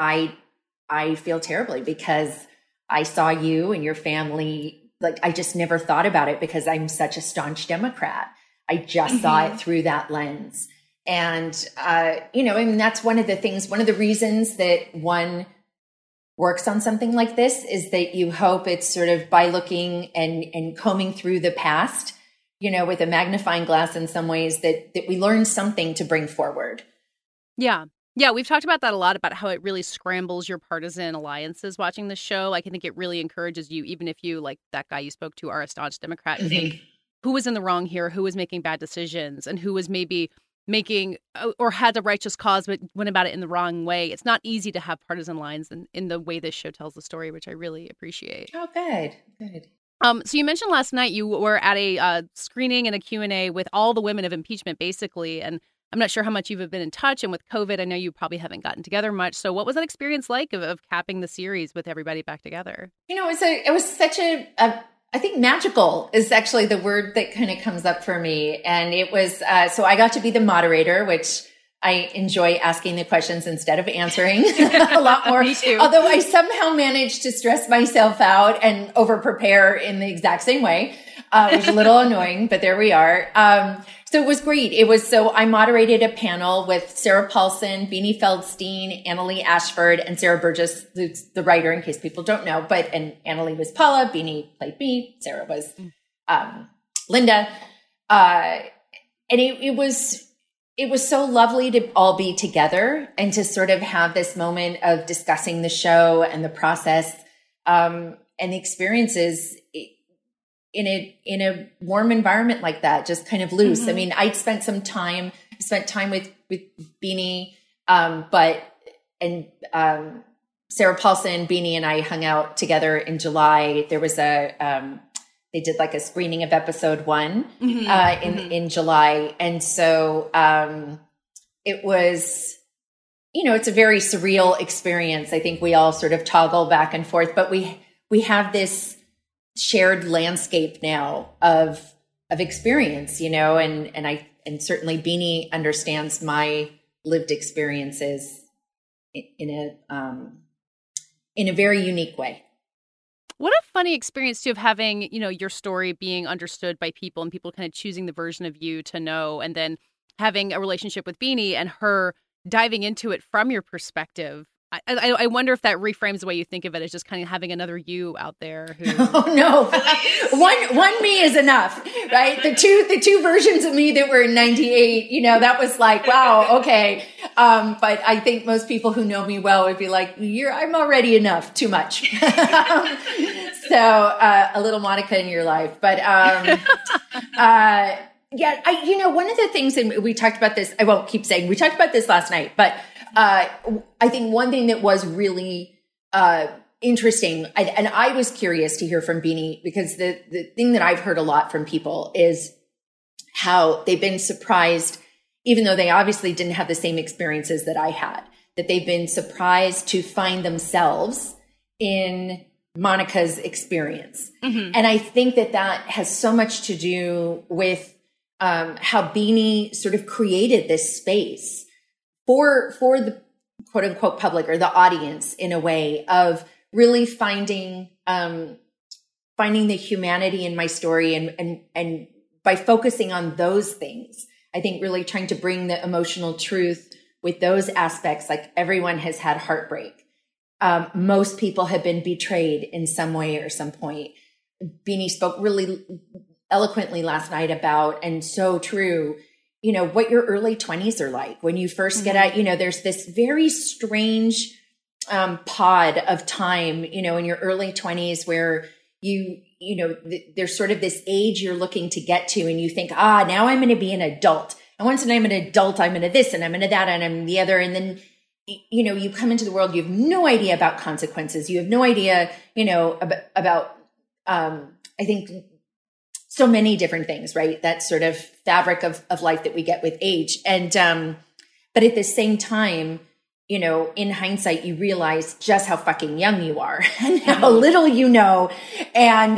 I feel terribly because I saw you and your family, like, I just never thought about it because I'm such a staunch Democrat. I just saw it through that lens. And, that's one of the reasons that one works on something like this is that you hope it's sort of by looking and combing through the past, with a magnifying glass in some ways that we learn something to bring forward. Yeah. Yeah, we've talked about that a lot, about how it really scrambles your partisan alliances watching the show. I think it really encourages you, even if you, like that guy you spoke to, are a staunch Democrat, to think who was in the wrong here, who was making bad decisions, and who was maybe making or had the righteous cause but went about it in the wrong way. It's not easy to have partisan lines in the way this show tells the story, which I really appreciate. Oh, good. So you mentioned last night you were at a screening and a Q&A with all the women of impeachment, basically, and I'm not sure how much you've been in touch, and with COVID, I know you probably haven't gotten together much. So what was that experience like of capping the series with everybody back together? It was such I think magical is actually the word that kind of comes up for me. And it was, so I got to be the moderator, which I enjoy asking the questions instead of answering a lot more. Me too. Although I somehow managed to stress myself out and over prepare in the exact same way, which is a little annoying, but there we are. So it was great. I moderated a panel with Sarah Paulson, Beanie Feldstein, Annalee Ashford, and Sarah Burgess, who's the writer, in case people don't know. And Annalee was Paula, Beanie played me, Sarah was Linda. And it was so lovely to all be together and to sort of have this moment of discussing the show and the process and the experiences in a warm environment like that, just kind of loose. I mean, I spent time with Beanie, Sarah Paulson, Beanie, and I hung out together in July. There was they did like a screening of episode 1 in July. And so it was, it's a very surreal experience. I think we all sort of toggle back and forth, but we have this shared landscape now of experience, and certainly Beanie understands my lived experiences in a very unique way. What a funny experience too of having, your story being understood by people and people kind of choosing the version of you to know, and then having a relationship with Beanie and her diving into it from your perspective. I wonder if that reframes the way you think of it as just kind of having another you out there who. Oh no, one me is enough, right? The two versions of me that were in '98, that was like, wow, okay. But I think most people who know me well would be like, I'm already enough, too much. So a little Monica in your life, but yeah, one of the things, and we talked about this. I won't keep saying we talked about this last night, but. I think one thing that was really interesting, and I was curious to hear from Beanie, because the thing that I've heard a lot from people is how they've been surprised, even though they obviously didn't have the same experiences that I had, that they've been surprised to find themselves in Monica's experience. And I think that has so much to do with how Beanie sort of created this space for the quote unquote public or the audience in a way of really finding the humanity in my story and by focusing on those things, I think really trying to bring the emotional truth with those aspects. Like everyone has had heartbreak. Most people have been betrayed in some way or some point. Beanie spoke really eloquently last night about, and so true, what your early 20s are like when you first get out. There's this very strange pod of time, in your early 20s where there's sort of this age you're looking to get to, and you think, now I'm going to be an adult. And once I'm an adult, I'm into this and I'm into that and I'm the other. And then, you come into the world, you have no idea about consequences. You have no idea, about I think so many different things, right? That sort of fabric of life that we get with age. And, but at the same time, in hindsight, you realize just how fucking young you are and how little you know. And,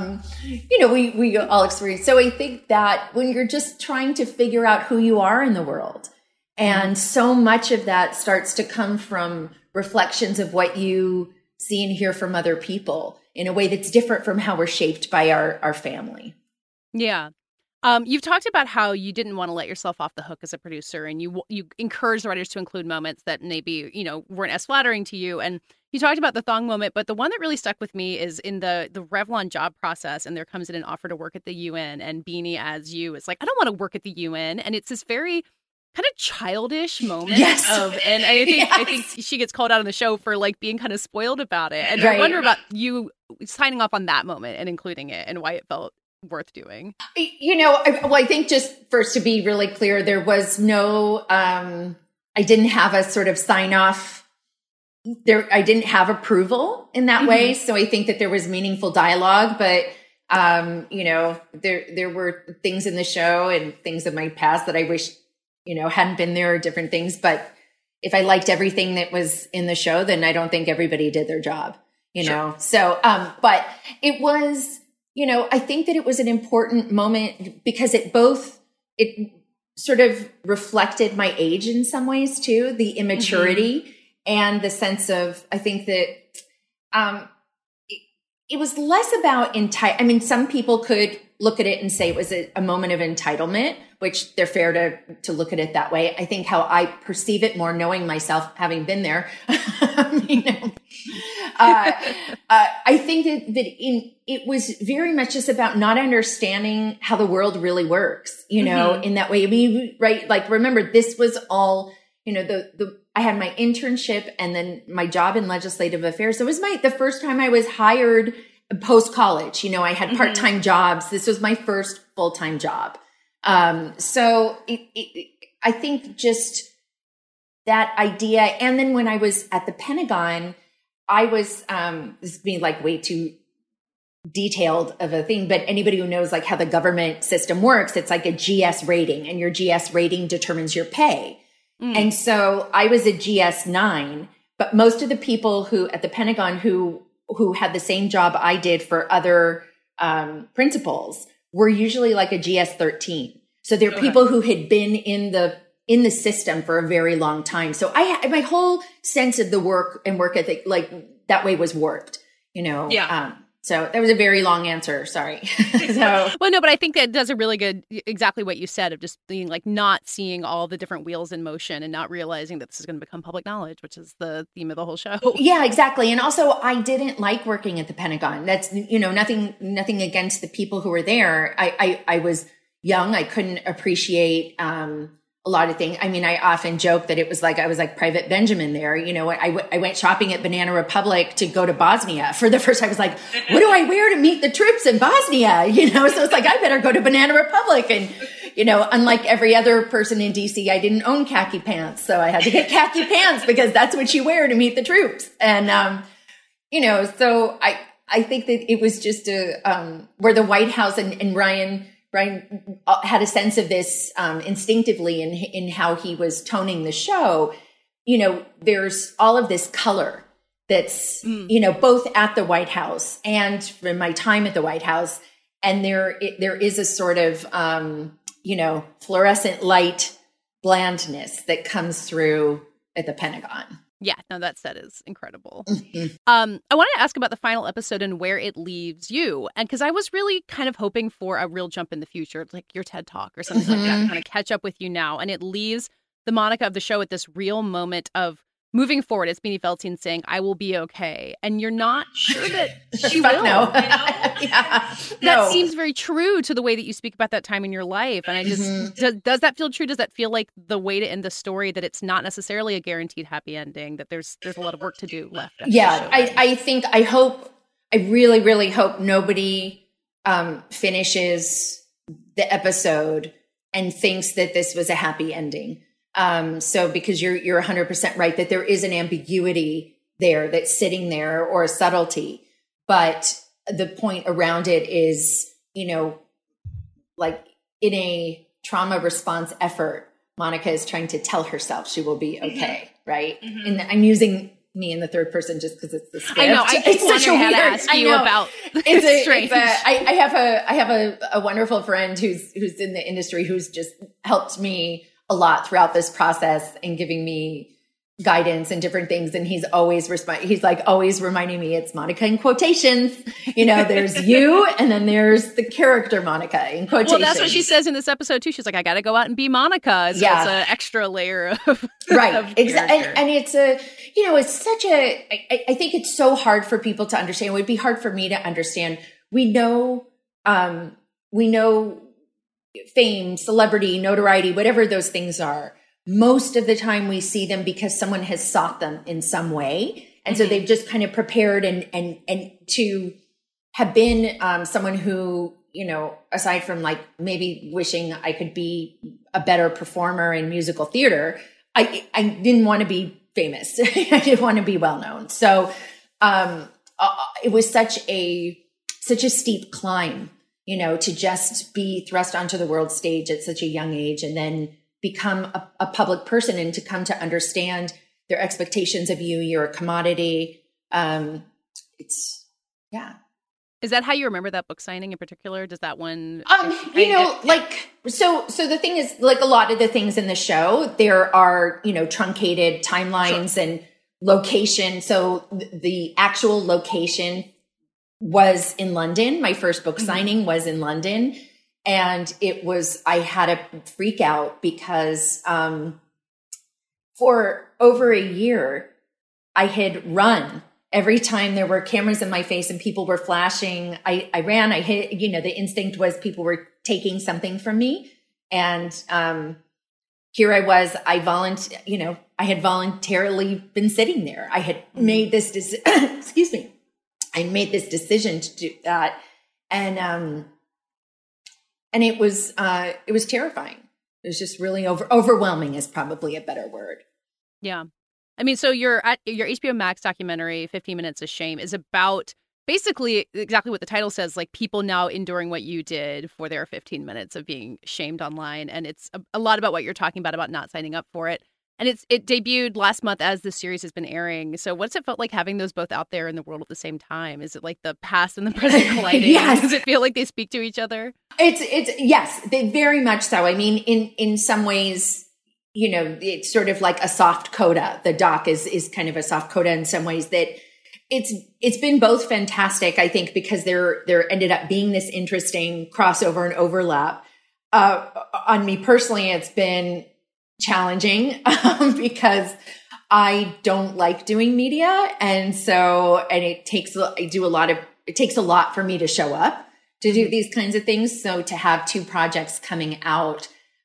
we all experience. So I think that when you're just trying to figure out who you are in the world, and so much of that starts to come from reflections of what you see and hear from other people in a way that's different from how we're shaped by our family. Yeah. You've talked about how you didn't want to let yourself off the hook as a producer, and you encouraged writers to include moments that maybe, weren't as flattering to you. And you talked about the thong moment, but the one that really stuck with me is in the Revlon job process, and there comes in an offer to work at the UN, and Beanie as you is like, I don't want to work at the UN. And it's this very kind of childish moment and I think she gets called out on the show for like being kind of spoiled about it. And I wonder about you signing off on that moment and including it and why it felt worth doing. I think just first to be really clear, there was no, I didn't have a sort of sign off there. I didn't have approval in that way. So I think that there was meaningful dialogue, but there were things in the show and things in my past that I wish, hadn't been there, or different things. But if I liked everything that was in the show, then I don't think everybody did their job, know? So, but it was, I think that it was an important moment because it sort of reflected my age in some ways too, the immaturity and the sense of, I think that, it was less about some people could look at it and say it was a moment of entitlement, which they're fair to look at it that way. I think how I perceive it more, knowing myself, having been there, I think that it was very much just about not understanding how the world really works, in that way. Right. Like, remember, this was all, I had my internship and then my job in legislative affairs. So it was the first time I was hired post college. I had part-time jobs. This was my first full-time job. So I think just that idea. And then when I was at the Pentagon, I was, this is being like way too detailed of a thing, but anybody who knows like how the government system works, it's like a GS rating, and your GS rating determines your pay. And so I was a GS9, but most of the people who at the Pentagon who had the same job I did for other principals were usually like a GS13. So they're people who had been in the system for a very long time. So my whole sense of the work and work ethic, like that way, was warped, So that was a very long answer. Sorry. Well, no, but I think that does a really good, exactly what you said, of just being like not seeing all the different wheels in motion and not realizing that this is going to become public knowledge, which is the theme of the whole show. Yeah, exactly. And also I didn't like working at the Pentagon. That's, nothing against the people who were there. I was young. I couldn't appreciate, a lot of things. I mean, I often joke that it was like, I was like Private Benjamin there. I went shopping at Banana Republic to go to Bosnia for the first time. I was like, what do I wear to meet the troops in Bosnia? So it's like, I better go to Banana Republic. And, unlike every other person in DC, I didn't own khaki pants. So I had to get khaki pants because that's what you wear to meet the troops. And, so I think that it was just where the White House and Ryan had a sense of this instinctively in how he was toning the show. There's all of this color that's, both at the White House and from my time at the White House. And there is a sort of, fluorescent light blandness that comes through at the Pentagon. Yeah, no, that set is incredible. Mm-hmm. I wanted to ask about the final episode and where it leaves you. And because I was really kind of hoping for a real jump in the future, like your TED Talk or something like that, to kind of catch up with you now. And it leaves the Monica of the show at this real moment of moving forward. It's Beanie Feldstein saying, I will be okay. And you're not sure that she will. No. That seems very true to the way that you speak about that time in your life. And I just, does that feel true? Does that feel like the way to end the story, that it's not necessarily a guaranteed happy ending, that there's a lot of work to do left? Yeah, I really, really hope nobody finishes the episode and thinks that this was a happy ending. So because you're 100% right that there is an ambiguity there that's sitting there, or a subtlety, but the point around it is, like in a trauma response effort, Monica is trying to tell herself she will be okay. Right. And I'm using me in the third person just because it's the script. I know. I just wondering how to ask you about it's strange. I have a wonderful friend who's in the industry who's just helped me a lot throughout this process and giving me guidance and different things. And he's always always reminding me it's Monica in quotations. There's you, and then there's the character Monica in quotations. Well, that's what she says in this episode too. She's like, I got to go out and be Monica. So it's an extra layer of exactly. And it's it's such I think it's so hard for people to understand. It would be hard for me to understand. We know fame, celebrity, notoriety, whatever those things are. Most of the time we see them because someone has sought them in some way. And so they've just kind of prepared and to have been someone who, aside from like maybe wishing I could be a better performer in musical theater, I didn't want to be famous. I didn't want to be well known. So it was such a steep climb, to just be thrust onto the world stage at such a young age, and then become a public person, and to come to understand their expectations of you. You're a commodity. Is that how you remember that book signing in particular? Does that one? So the thing is, like a lot of the things in the show, there are, truncated timelines and location. So the actual location was in London. My first book signing was in London. And I had a freak out because for over a year, I had run. Every time there were cameras in my face and people were flashing, I ran, I hit, the instinct was people were taking something from me. And here I was, I had voluntarily been sitting there. I had made this excuse me. I made this decision to do that. And it was terrifying. It was just really overwhelming is probably a better word. Yeah. I mean, so your HBO Max documentary, 15 Minutes of Shame, is about basically exactly what the title says, like people now enduring what you did for their 15 minutes of being shamed online. And it's a lot about what you're talking about not signing up for it. And it debuted last month as the series has been airing. So what's it felt like having those both out there in the world at the same time? Is it like the past and the present colliding? Yes. Does it feel like they speak to each other? It's yes, they very much so. I mean, in some ways, it's sort of like a soft coda. The doc is kind of a soft coda in some ways. That it's been both fantastic, I think, because there ended up being this interesting crossover and overlap. On me personally, it's been challenging because I don't like doing media. And it takes a lot for me to show up to do these kinds of things. So to have two projects coming out,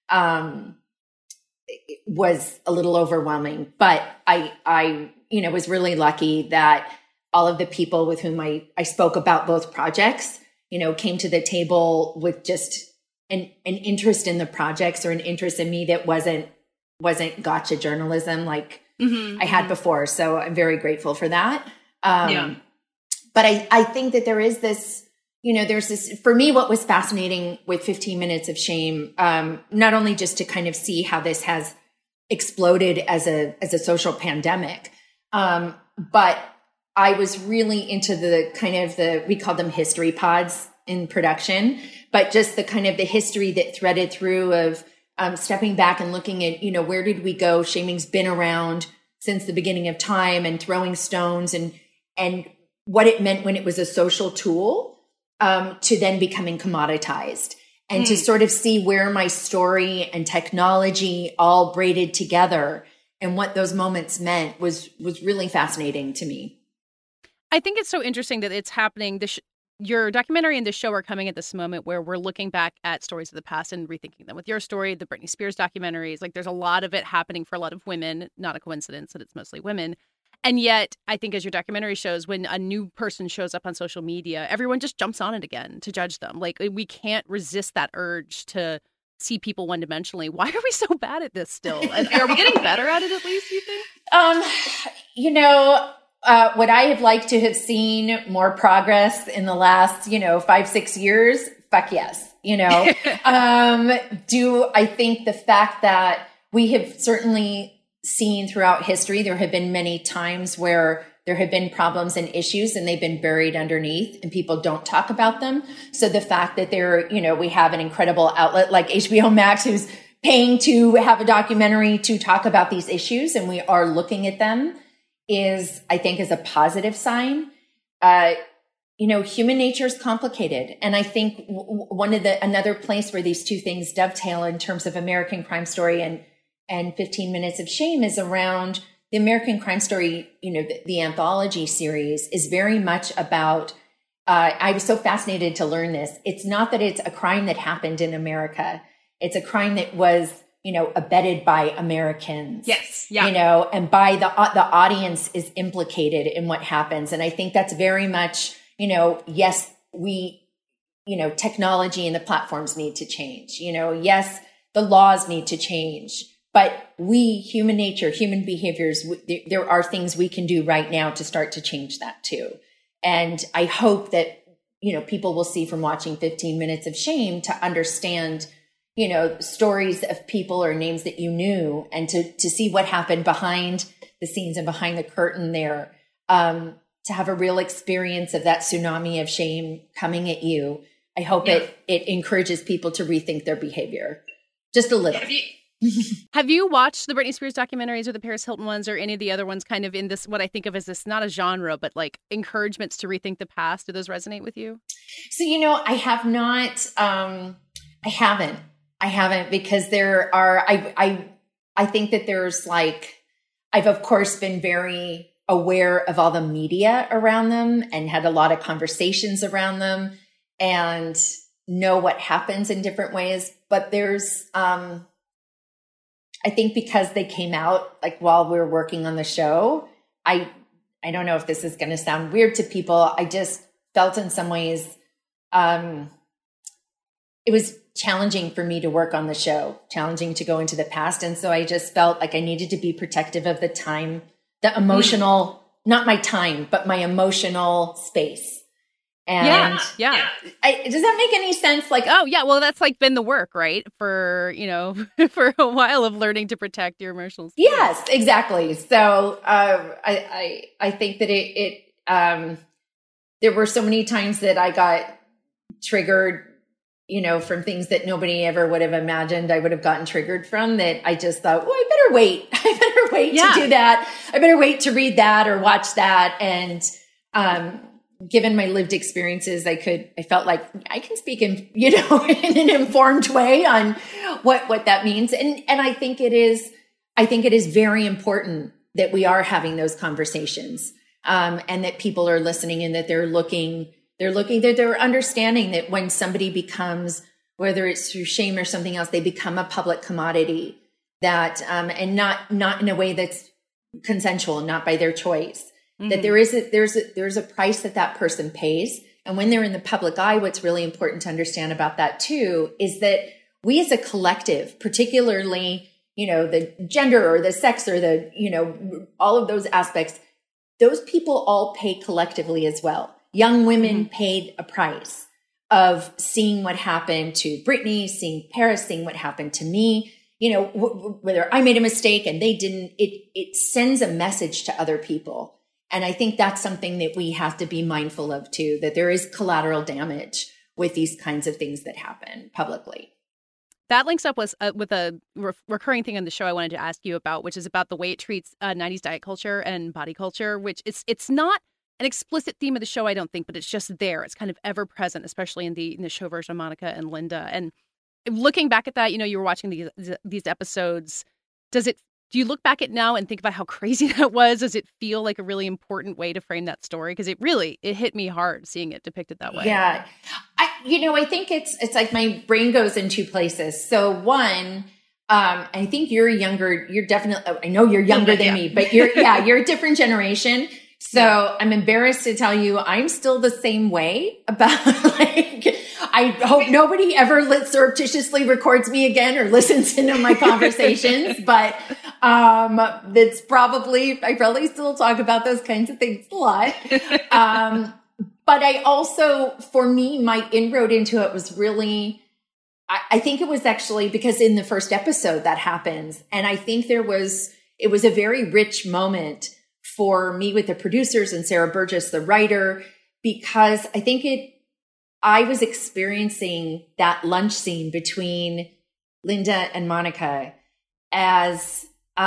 was a little overwhelming, but I was really lucky that all of the people with whom I spoke about both projects, came to the table with just an interest in the projects or an interest in me that wasn't gotcha journalism like I had before. So I'm very grateful for that. But I think that there is this, there's this, for me, what was fascinating with 15 Minutes of Shame, not only just to kind of see how this has exploded as a social pandemic, but I was really into the kind of we call them history pods in production, but just the kind of the history that threaded through of stepping back and looking at, where did we go? Shaming's been around since the beginning of time, and throwing stones and what it meant when it was a social tool, to then becoming commoditized, and to sort of see where my story and technology all braided together and what those moments meant was really fascinating to me. I think it's so interesting that it's happening. Your documentary and the show are coming at this moment where we're looking back at stories of the past and rethinking them. With your story, the Britney Spears documentaries, like there's a lot of it happening for a lot of women. Not a coincidence that it's mostly women. And yet, I think as your documentary shows, when a new person shows up on social media, everyone just jumps on it again to judge them. Like, we can't resist that urge to see people one-dimensionally. Why are we so bad at this still? And are we getting better at it at least, you think? Would I have liked to have seen more progress in the last, 5-6 years? Fuck yes. Do I think the fact that we have certainly seen throughout history, there have been many times where there have been problems and issues and they've been buried underneath and people don't talk about them. So the fact that we have an incredible outlet like HBO Max who's paying to have a documentary to talk about these issues and we are looking at them is a positive sign. Human nature is complicated. And I think another place where these two things dovetail in terms of American Crime Story and 15 Minutes of Shame is around the American Crime Story, the anthology series is very much about, I was so fascinated to learn this. It's not that it's a crime that happened in America. It's a crime that was, abetted by Americans. Yes. Yeah. And by the audience is implicated in what happens. And I think that's very much, yes, technology and the platforms need to change. Yes, the laws need to change. But we, human nature, human behaviors, there are things we can do right now to start to change that too. And I hope that, people will see from watching 15 Minutes of Shame to understand, stories of people or names that you knew and to see what happened behind the scenes and behind the curtain there, to have a real experience of that tsunami of shame coming at you. I hope it encourages people to rethink their behavior just a little. Have you watched the Britney Spears documentaries or the Paris Hilton ones or any of the other ones kind of in this, what I think of as this, not a genre, but like encouragements to rethink the past? Do those resonate with you? So, I have not, I haven't because there are, I think that there's I've of course been very aware of all the media around them and had a lot of conversations around them and know what happens in different ways. But there's, I think because they came out while we were working on the show, I don't know if this is going to sound weird to people. I just felt in some ways, it was challenging for me to work on the show, challenging to go into the past. And so I just felt like I needed to be protective of the time, the emotional, not my time, but my emotional space. And yeah. Does that make any sense? Oh yeah, well that's been the work, right? For, for a while of learning to protect your emotional space. Yes, exactly. So, I think that there were so many times that I got triggered, from things that nobody ever would have imagined I would have gotten triggered from, that I just thought, well, I better wait. To do that. I better wait to read that or watch that. And, given my lived experiences, I felt like I can speak in an informed way on what that means. And I think it is very important that we are having those conversations, and that people are listening and that they're looking, that they're understanding that when somebody becomes, whether it's through shame or something else, they become a public commodity that, and not in a way that's consensual, not by their choice. That there's a price that person pays. And when they're in the public eye, what's really important to understand about that too, is that we as a collective, particularly, the gender or the sex or the, all of those aspects, those people all pay collectively as well. Young women paid a price of seeing what happened to Britney, seeing Paris, seeing what happened to me, whether I made a mistake and they didn't, it sends a message to other people. And I think that's something that we have to be mindful of too, that there is collateral damage with these kinds of things that happen publicly. that links up with a recurring thing on the show I wanted to ask you about, which is about the way it treats 90s diet culture and body culture, which it's not an explicit theme of the show, I don't think, but it's just there. It's kind of ever present, especially in the show version of Monica and Linda. And looking back at that, you were watching these episodes. Do you look back at now and think about how crazy that was? Does it feel like a really important way to frame that story? Because it hit me hard seeing it depicted that way. Yeah. I think it's like my brain goes in two places. So one, I think you're definitely, I know you're younger than me, but you're a different generation. So I'm embarrassed to tell you, I'm still the same way about I hope nobody ever surreptitiously records me again or listens into my conversations, but I probably still talk about those kinds of things a lot. But I also, for me, my inroad into it was really, I think it was actually because in the first episode that happens. And I think it was a very rich moment for me with the producers and Sarah Burgess, the writer, because I think I was experiencing that lunch scene between Linda and Monica as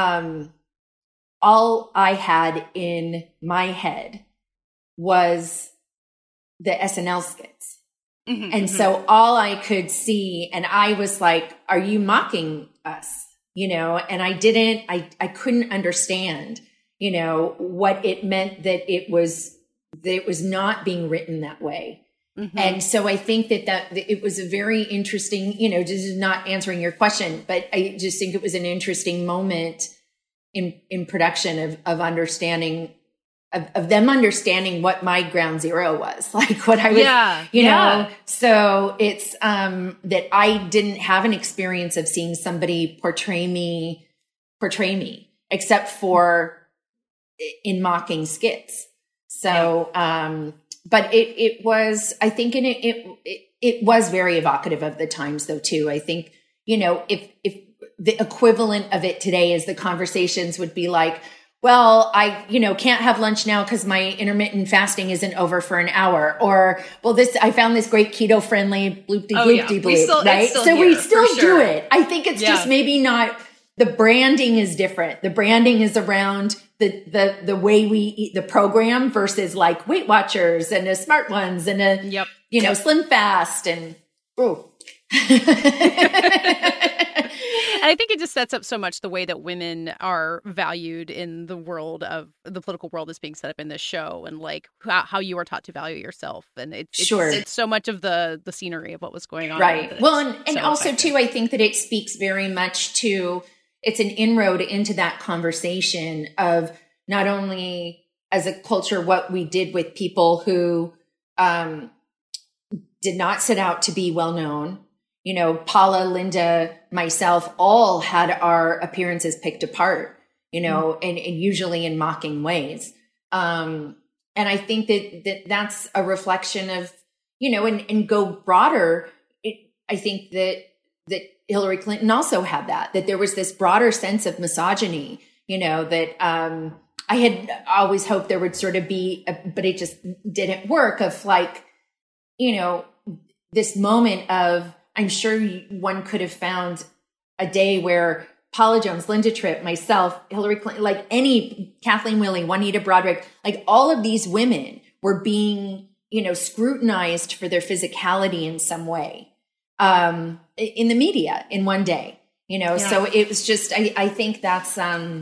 all I had in my head was the SNL skits. Mm-hmm, and so all I could see, and I was like, are you mocking us? And I couldn't understand, what it meant that it was not being written that way. Mm-hmm. And so I think that it was a very interesting, this is not answering your question, but I just think it was an interesting moment in production of understanding, of them understanding what my ground zero was, like what I was, so it's, that I didn't have an experience of seeing somebody portray me, except for in mocking skits. So, but it was, I think it was very evocative of the times though, too. I think, if the equivalent of it today is the conversations would be like, well, I, can't have lunch now because my intermittent fasting isn't over for an hour. Or, well, I found this great keto friendly bloop-de-bloop-de-bloop, right? So we still do it. I think it's just maybe not, the branding is different. The branding is around the way we eat the program versus like Weight Watchers and the Smart Ones and Slim Fast and, And I think it just sets up so much the way that women are valued in the world of the political world that's being set up in this show, and like how you are taught to value yourself. And it's so much of the scenery of what was going on. Right. Well, and also too, I think that it speaks very much to, it's an inroad into that conversation of not only as a culture, what we did with people who did not set out to be well known. Paula, Linda, myself, all had our appearances picked apart, and usually in mocking ways. And I think that's a reflection of, and go broader. I think that Hillary Clinton also had that there was this broader sense of misogyny, that I had always hoped there would sort of be, but it just didn't work, of like, this moment of, I'm sure one could have found a day where Paula Jones, Linda Tripp, myself, Hillary Clinton, like any Kathleen Willey, Juanita Broaddrick, like all of these women were being, scrutinized for their physicality in some way, in the media in one day, so it was just, I think that's,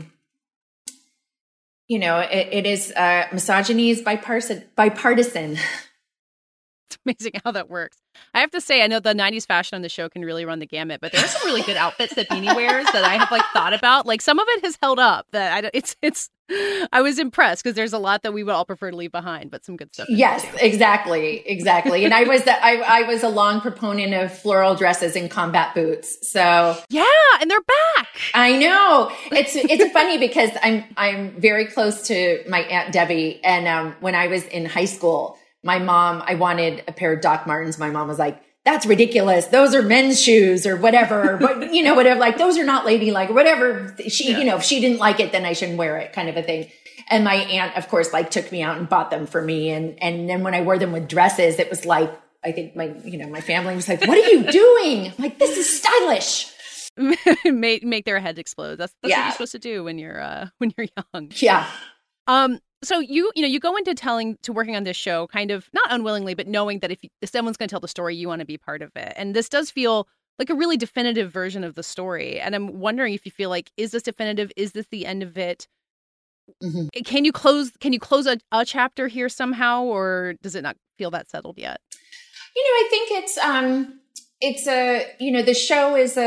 it is, misogyny is bipartisan. It's amazing how that works. I have to say, I know the 90s fashion on the show can really run the gamut, but there are some really good outfits that Beanie wears that I have thought about. Like some of it has held up. That I was impressed because there's a lot that we would all prefer to leave behind, but some good stuff. Yes, exactly. And I was a long proponent of floral dresses and combat boots. So yeah, and they're back. I know. It's funny because I'm very close to my Aunt Debbie, and when I was in high school, my mom, I wanted a pair of Doc Martens. My mom was like, that's ridiculous. Those are men's shoes or whatever. But, whatever, like those are not ladylike or whatever. She, if she didn't like it, then I shouldn't wear it, kind of a thing. And my aunt, of course, took me out and bought them for me. And then when I wore them with dresses, it was like I think my family was like, what are you doing? I'm like, this is stylish. make their heads explode. That's what you're supposed to do when you're young. Yeah. So you go into working on this show kind of not unwillingly, but knowing that if someone's going to tell the story, you want to be part of it. And this does feel like a really definitive version of the story. And I'm wondering if you feel like, is this definitive? Is this the end of it? Mm-hmm. Can you close a chapter here somehow, or does it not feel that settled yet? I think the show is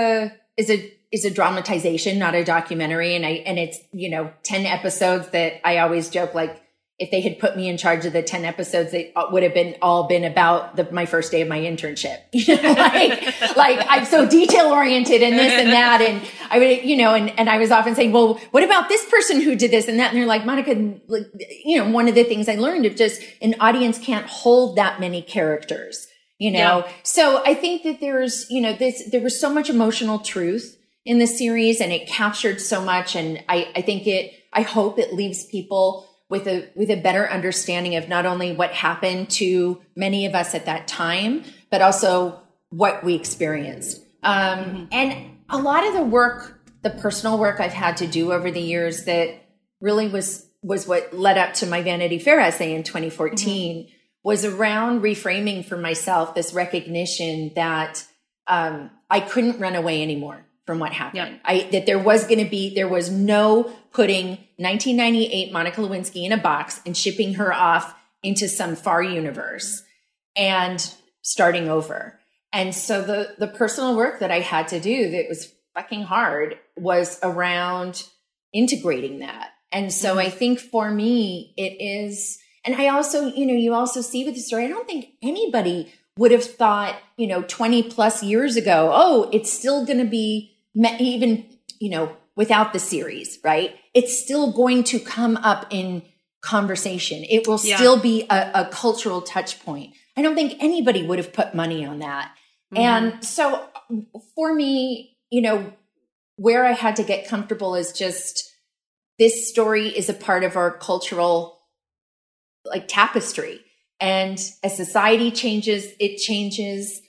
a dramatization, not a documentary. And it's 10 episodes that I always joke, like, if they had put me in charge of the 10 episodes, they would have been about my first day of my internship. like I'm so detail oriented and this and that. And I would, and I was often saying, well, what about this person who did this and that? And they're like, Monica, one of the things I learned of just an audience can't hold that many characters, Yeah. So I think that there was so much emotional truth in the series, and it captured so much. And I hope it leaves people with a better understanding of not only what happened to many of us at that time, but also what we experienced. And a lot of the personal work I've had to do over the years that really was what led up to my Vanity Fair essay in 2014 was around reframing for myself this recognition that I couldn't run away anymore from what happened. Yeah. That there was no putting 1998 Monica Lewinsky in a box and shipping her off into some far universe and starting over. And so the personal work that I had to do that was fucking hard was around integrating that. And so I think for me it is, and I also, you also see with the story, I don't think anybody would have thought, 20 plus years ago, oh, it's still going to be even, without the series, right? It's still going to come up in conversation. It will still be a cultural touch point. I don't think anybody would have put money on that. Mm-hmm. And so for me, where I had to get comfortable is just this story is a part of our cultural tapestry. And as society changes, it changes.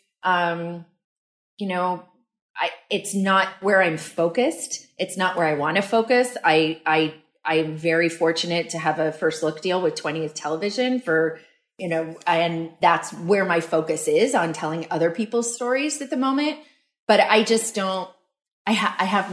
It's not where I'm focused. It's not where I want to focus. I'm very fortunate to have a first look deal with 20th Television for, and that's where my focus is on telling other people's stories at the moment. But I just don't, I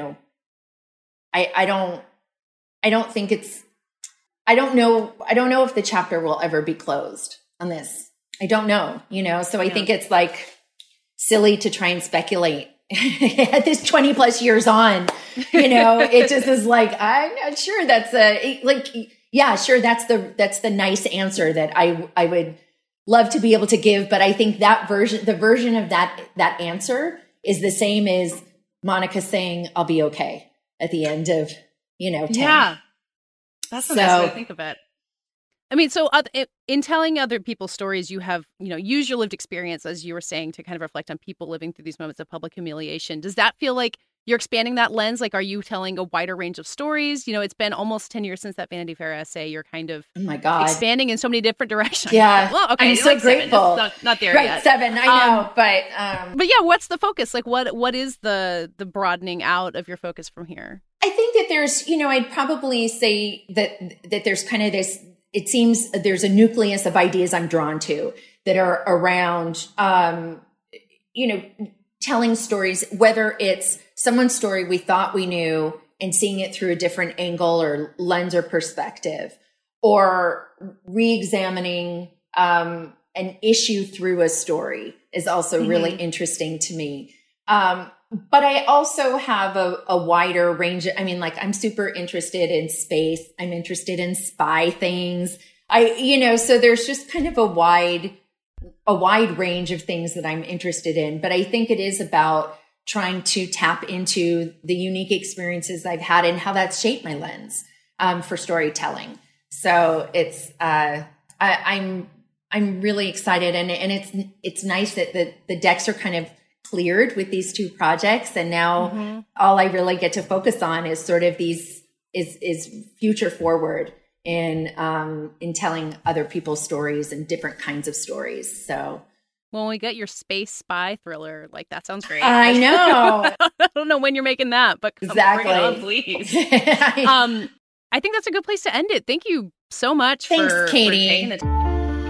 don't think it's, I don't know if the chapter will ever be closed on this. I don't know, so I think it's silly to try and speculate at this 20 plus years on, it just is I'm not sure that's sure. That's the nice answer that I would love to be able to give. But I think the version of that answer is the same as Monica saying, I'll be okay at the end of, 10. Yeah. That's a nice way to think of it. I mean, so in telling other people's stories, you have, use your lived experience, as you were saying, to kind of reflect on people living through these moments of public humiliation. Does that feel like you're expanding that lens? Are you telling a wider range of stories? It's been almost 10 years since that Vanity Fair essay. You're kind of expanding in so many different directions. Yeah. Well, okay. I'm so grateful. Not there right, yet. 7, I know. But yeah, what's the focus? What is the broadening out of your focus from here? I think that there's, I'd probably say that there's kind of this, it seems there's a nucleus of ideas I'm drawn to that are around, telling stories, whether it's someone's story we thought we knew and seeing it through a different angle or lens or perspective, or re-examining an issue through a story is also really interesting to me. But I also have a wider range. I'm super interested in space. I'm interested in spy things. So there's just kind of a wide range of things that I'm interested in. But I think it is about trying to tap into the unique experiences I've had and how that's shaped my lens for storytelling. So it's I'm really excited, and it's nice that the decks are kind of cleared with these two projects, and now all I really get to focus on is sort of these is future forward in telling other people's stories and different kinds of stories. So When we get your space spy thriller, like that sounds great. I know. I don't know when you're making that, but come exactly. bring it on, please. I think that's a good place to end it. Thank you so much for taking the time.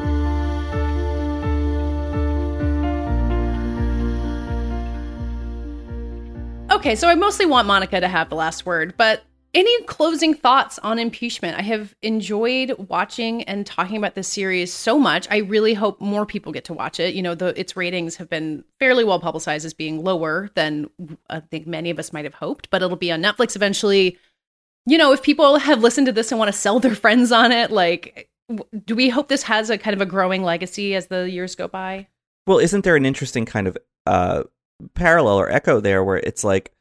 Okay, so I mostly want Monica to have the last word, but any closing thoughts on impeachment? I have enjoyed watching and talking about this series so much. I really hope more people get to watch it. You know, its ratings have been fairly well publicized as being lower than I think many of us might have hoped, but it'll be on Netflix eventually. You know, if people have listened to this and want to sell their friends on it, like, do we hope this has a kind of a growing legacy as the years go by? Well, isn't there an interesting kind of parallel or echo there where it's like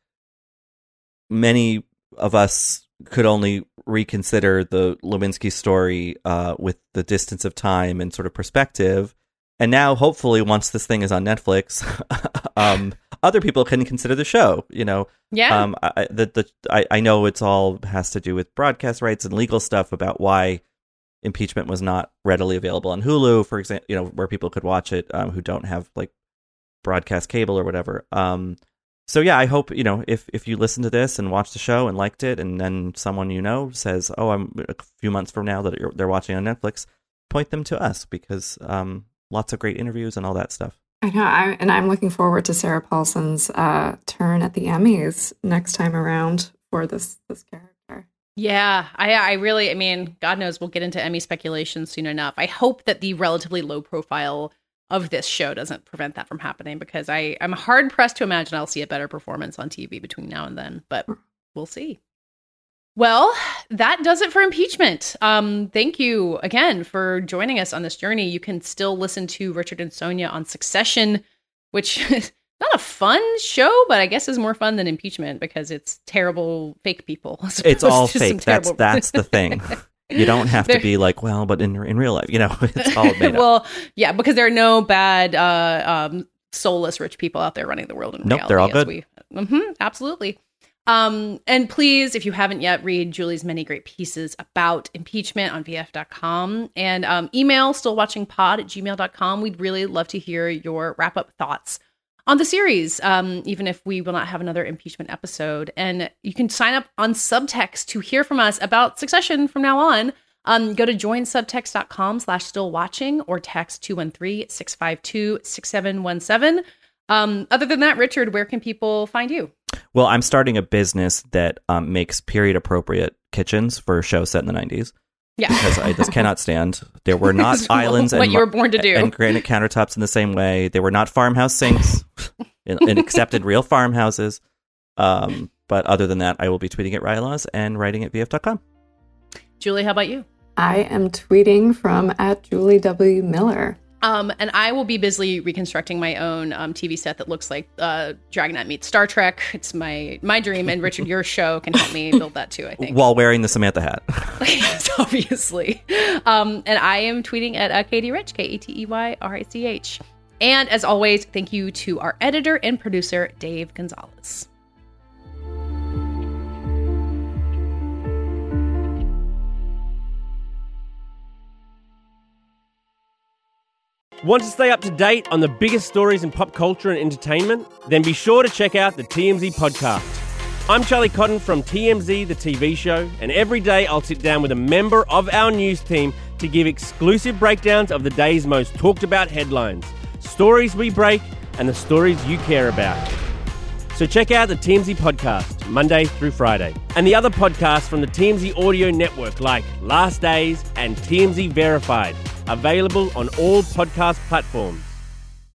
many of us could only reconsider the Lewinsky story with the distance of time and sort of perspective. And now, hopefully, once this thing is on Netflix, other people can consider the show, you know? Yeah. I know it's all has to do with broadcast rights and legal stuff about why impeachment was not readily available on Hulu, for example, you know, where people could watch it who don't have like broadcast cable or whatever. So yeah, I hope, you know, if you listen to this and watch the show and liked it, and then someone you know says, "Oh, I'm a few months from now that they're watching on Netflix," point them to us because lots of great interviews and all that stuff. I know, I'm looking forward to Sarah Paulson's turn at the Emmys next time around for this character. Yeah, I really, I mean, God knows we'll get into Emmy speculation soon enough. I hope that the relatively low profile of this show doesn't prevent that from happening, because I'm hard pressed to imagine I'll see a better performance on TV between now and then, but we'll see. Well, that does it for impeachment. Thank you again for joining us on this journey. You can still listen to Richard and Sonia on Succession, which is not a fun show, but I guess is more fun than impeachment because it's terrible fake people. It's all fake. That's the thing. You don't have to be like, well, but in real life, you know, it's all made up. Well, yeah, because there are no bad, soulless rich people out there running the world in reality. Nope, they're all good. Absolutely. And please, if you haven't yet, read Julie's many great pieces about impeachment on VF.com, and email stillwatchingpod@gmail.com. We'd really love to hear your wrap-up thoughts on the series, even if we will not have another impeachment episode. And you can sign up on Subtext to hear from us about Succession from now on. Go to joinsubtext.com/stillwatching or text 213-652-6717. Other than that, Richard, where can people find you? Well, I'm starting a business that makes period-appropriate kitchens for shows set in the 90s. Yeah. Because I just cannot stand. There were not islands what you were born to do. And granite countertops in the same way. They were not farmhouse sinks in accepted real farmhouses. But other than that, I will be tweeting at Rylaws and writing at VF.com. Julie, how about you? I am tweeting from @JulieW.Miller. And I will be busily reconstructing my own TV set that looks like Dragonette meets Star Trek. It's my dream, and Richard, your show can help me build that too, I think. While wearing the Samantha hat. Yes, obviously. And I am tweeting at Katie Rich, KATEYRICH. And as always, thank you to our editor and producer, Dave Gonzalez. Want to stay up to date on the biggest stories in pop culture and entertainment? Then be sure to check out the TMZ podcast. I'm Charlie Cotton from TMZ, the TV show, and every day I'll sit down with a member of our news team to give exclusive breakdowns of the day's most talked about headlines, stories we break, and the stories you care about. So check out the TMZ podcast, Monday through Friday, and the other podcasts from the TMZ audio network like Last Days and TMZ Verified, available on all podcast platforms.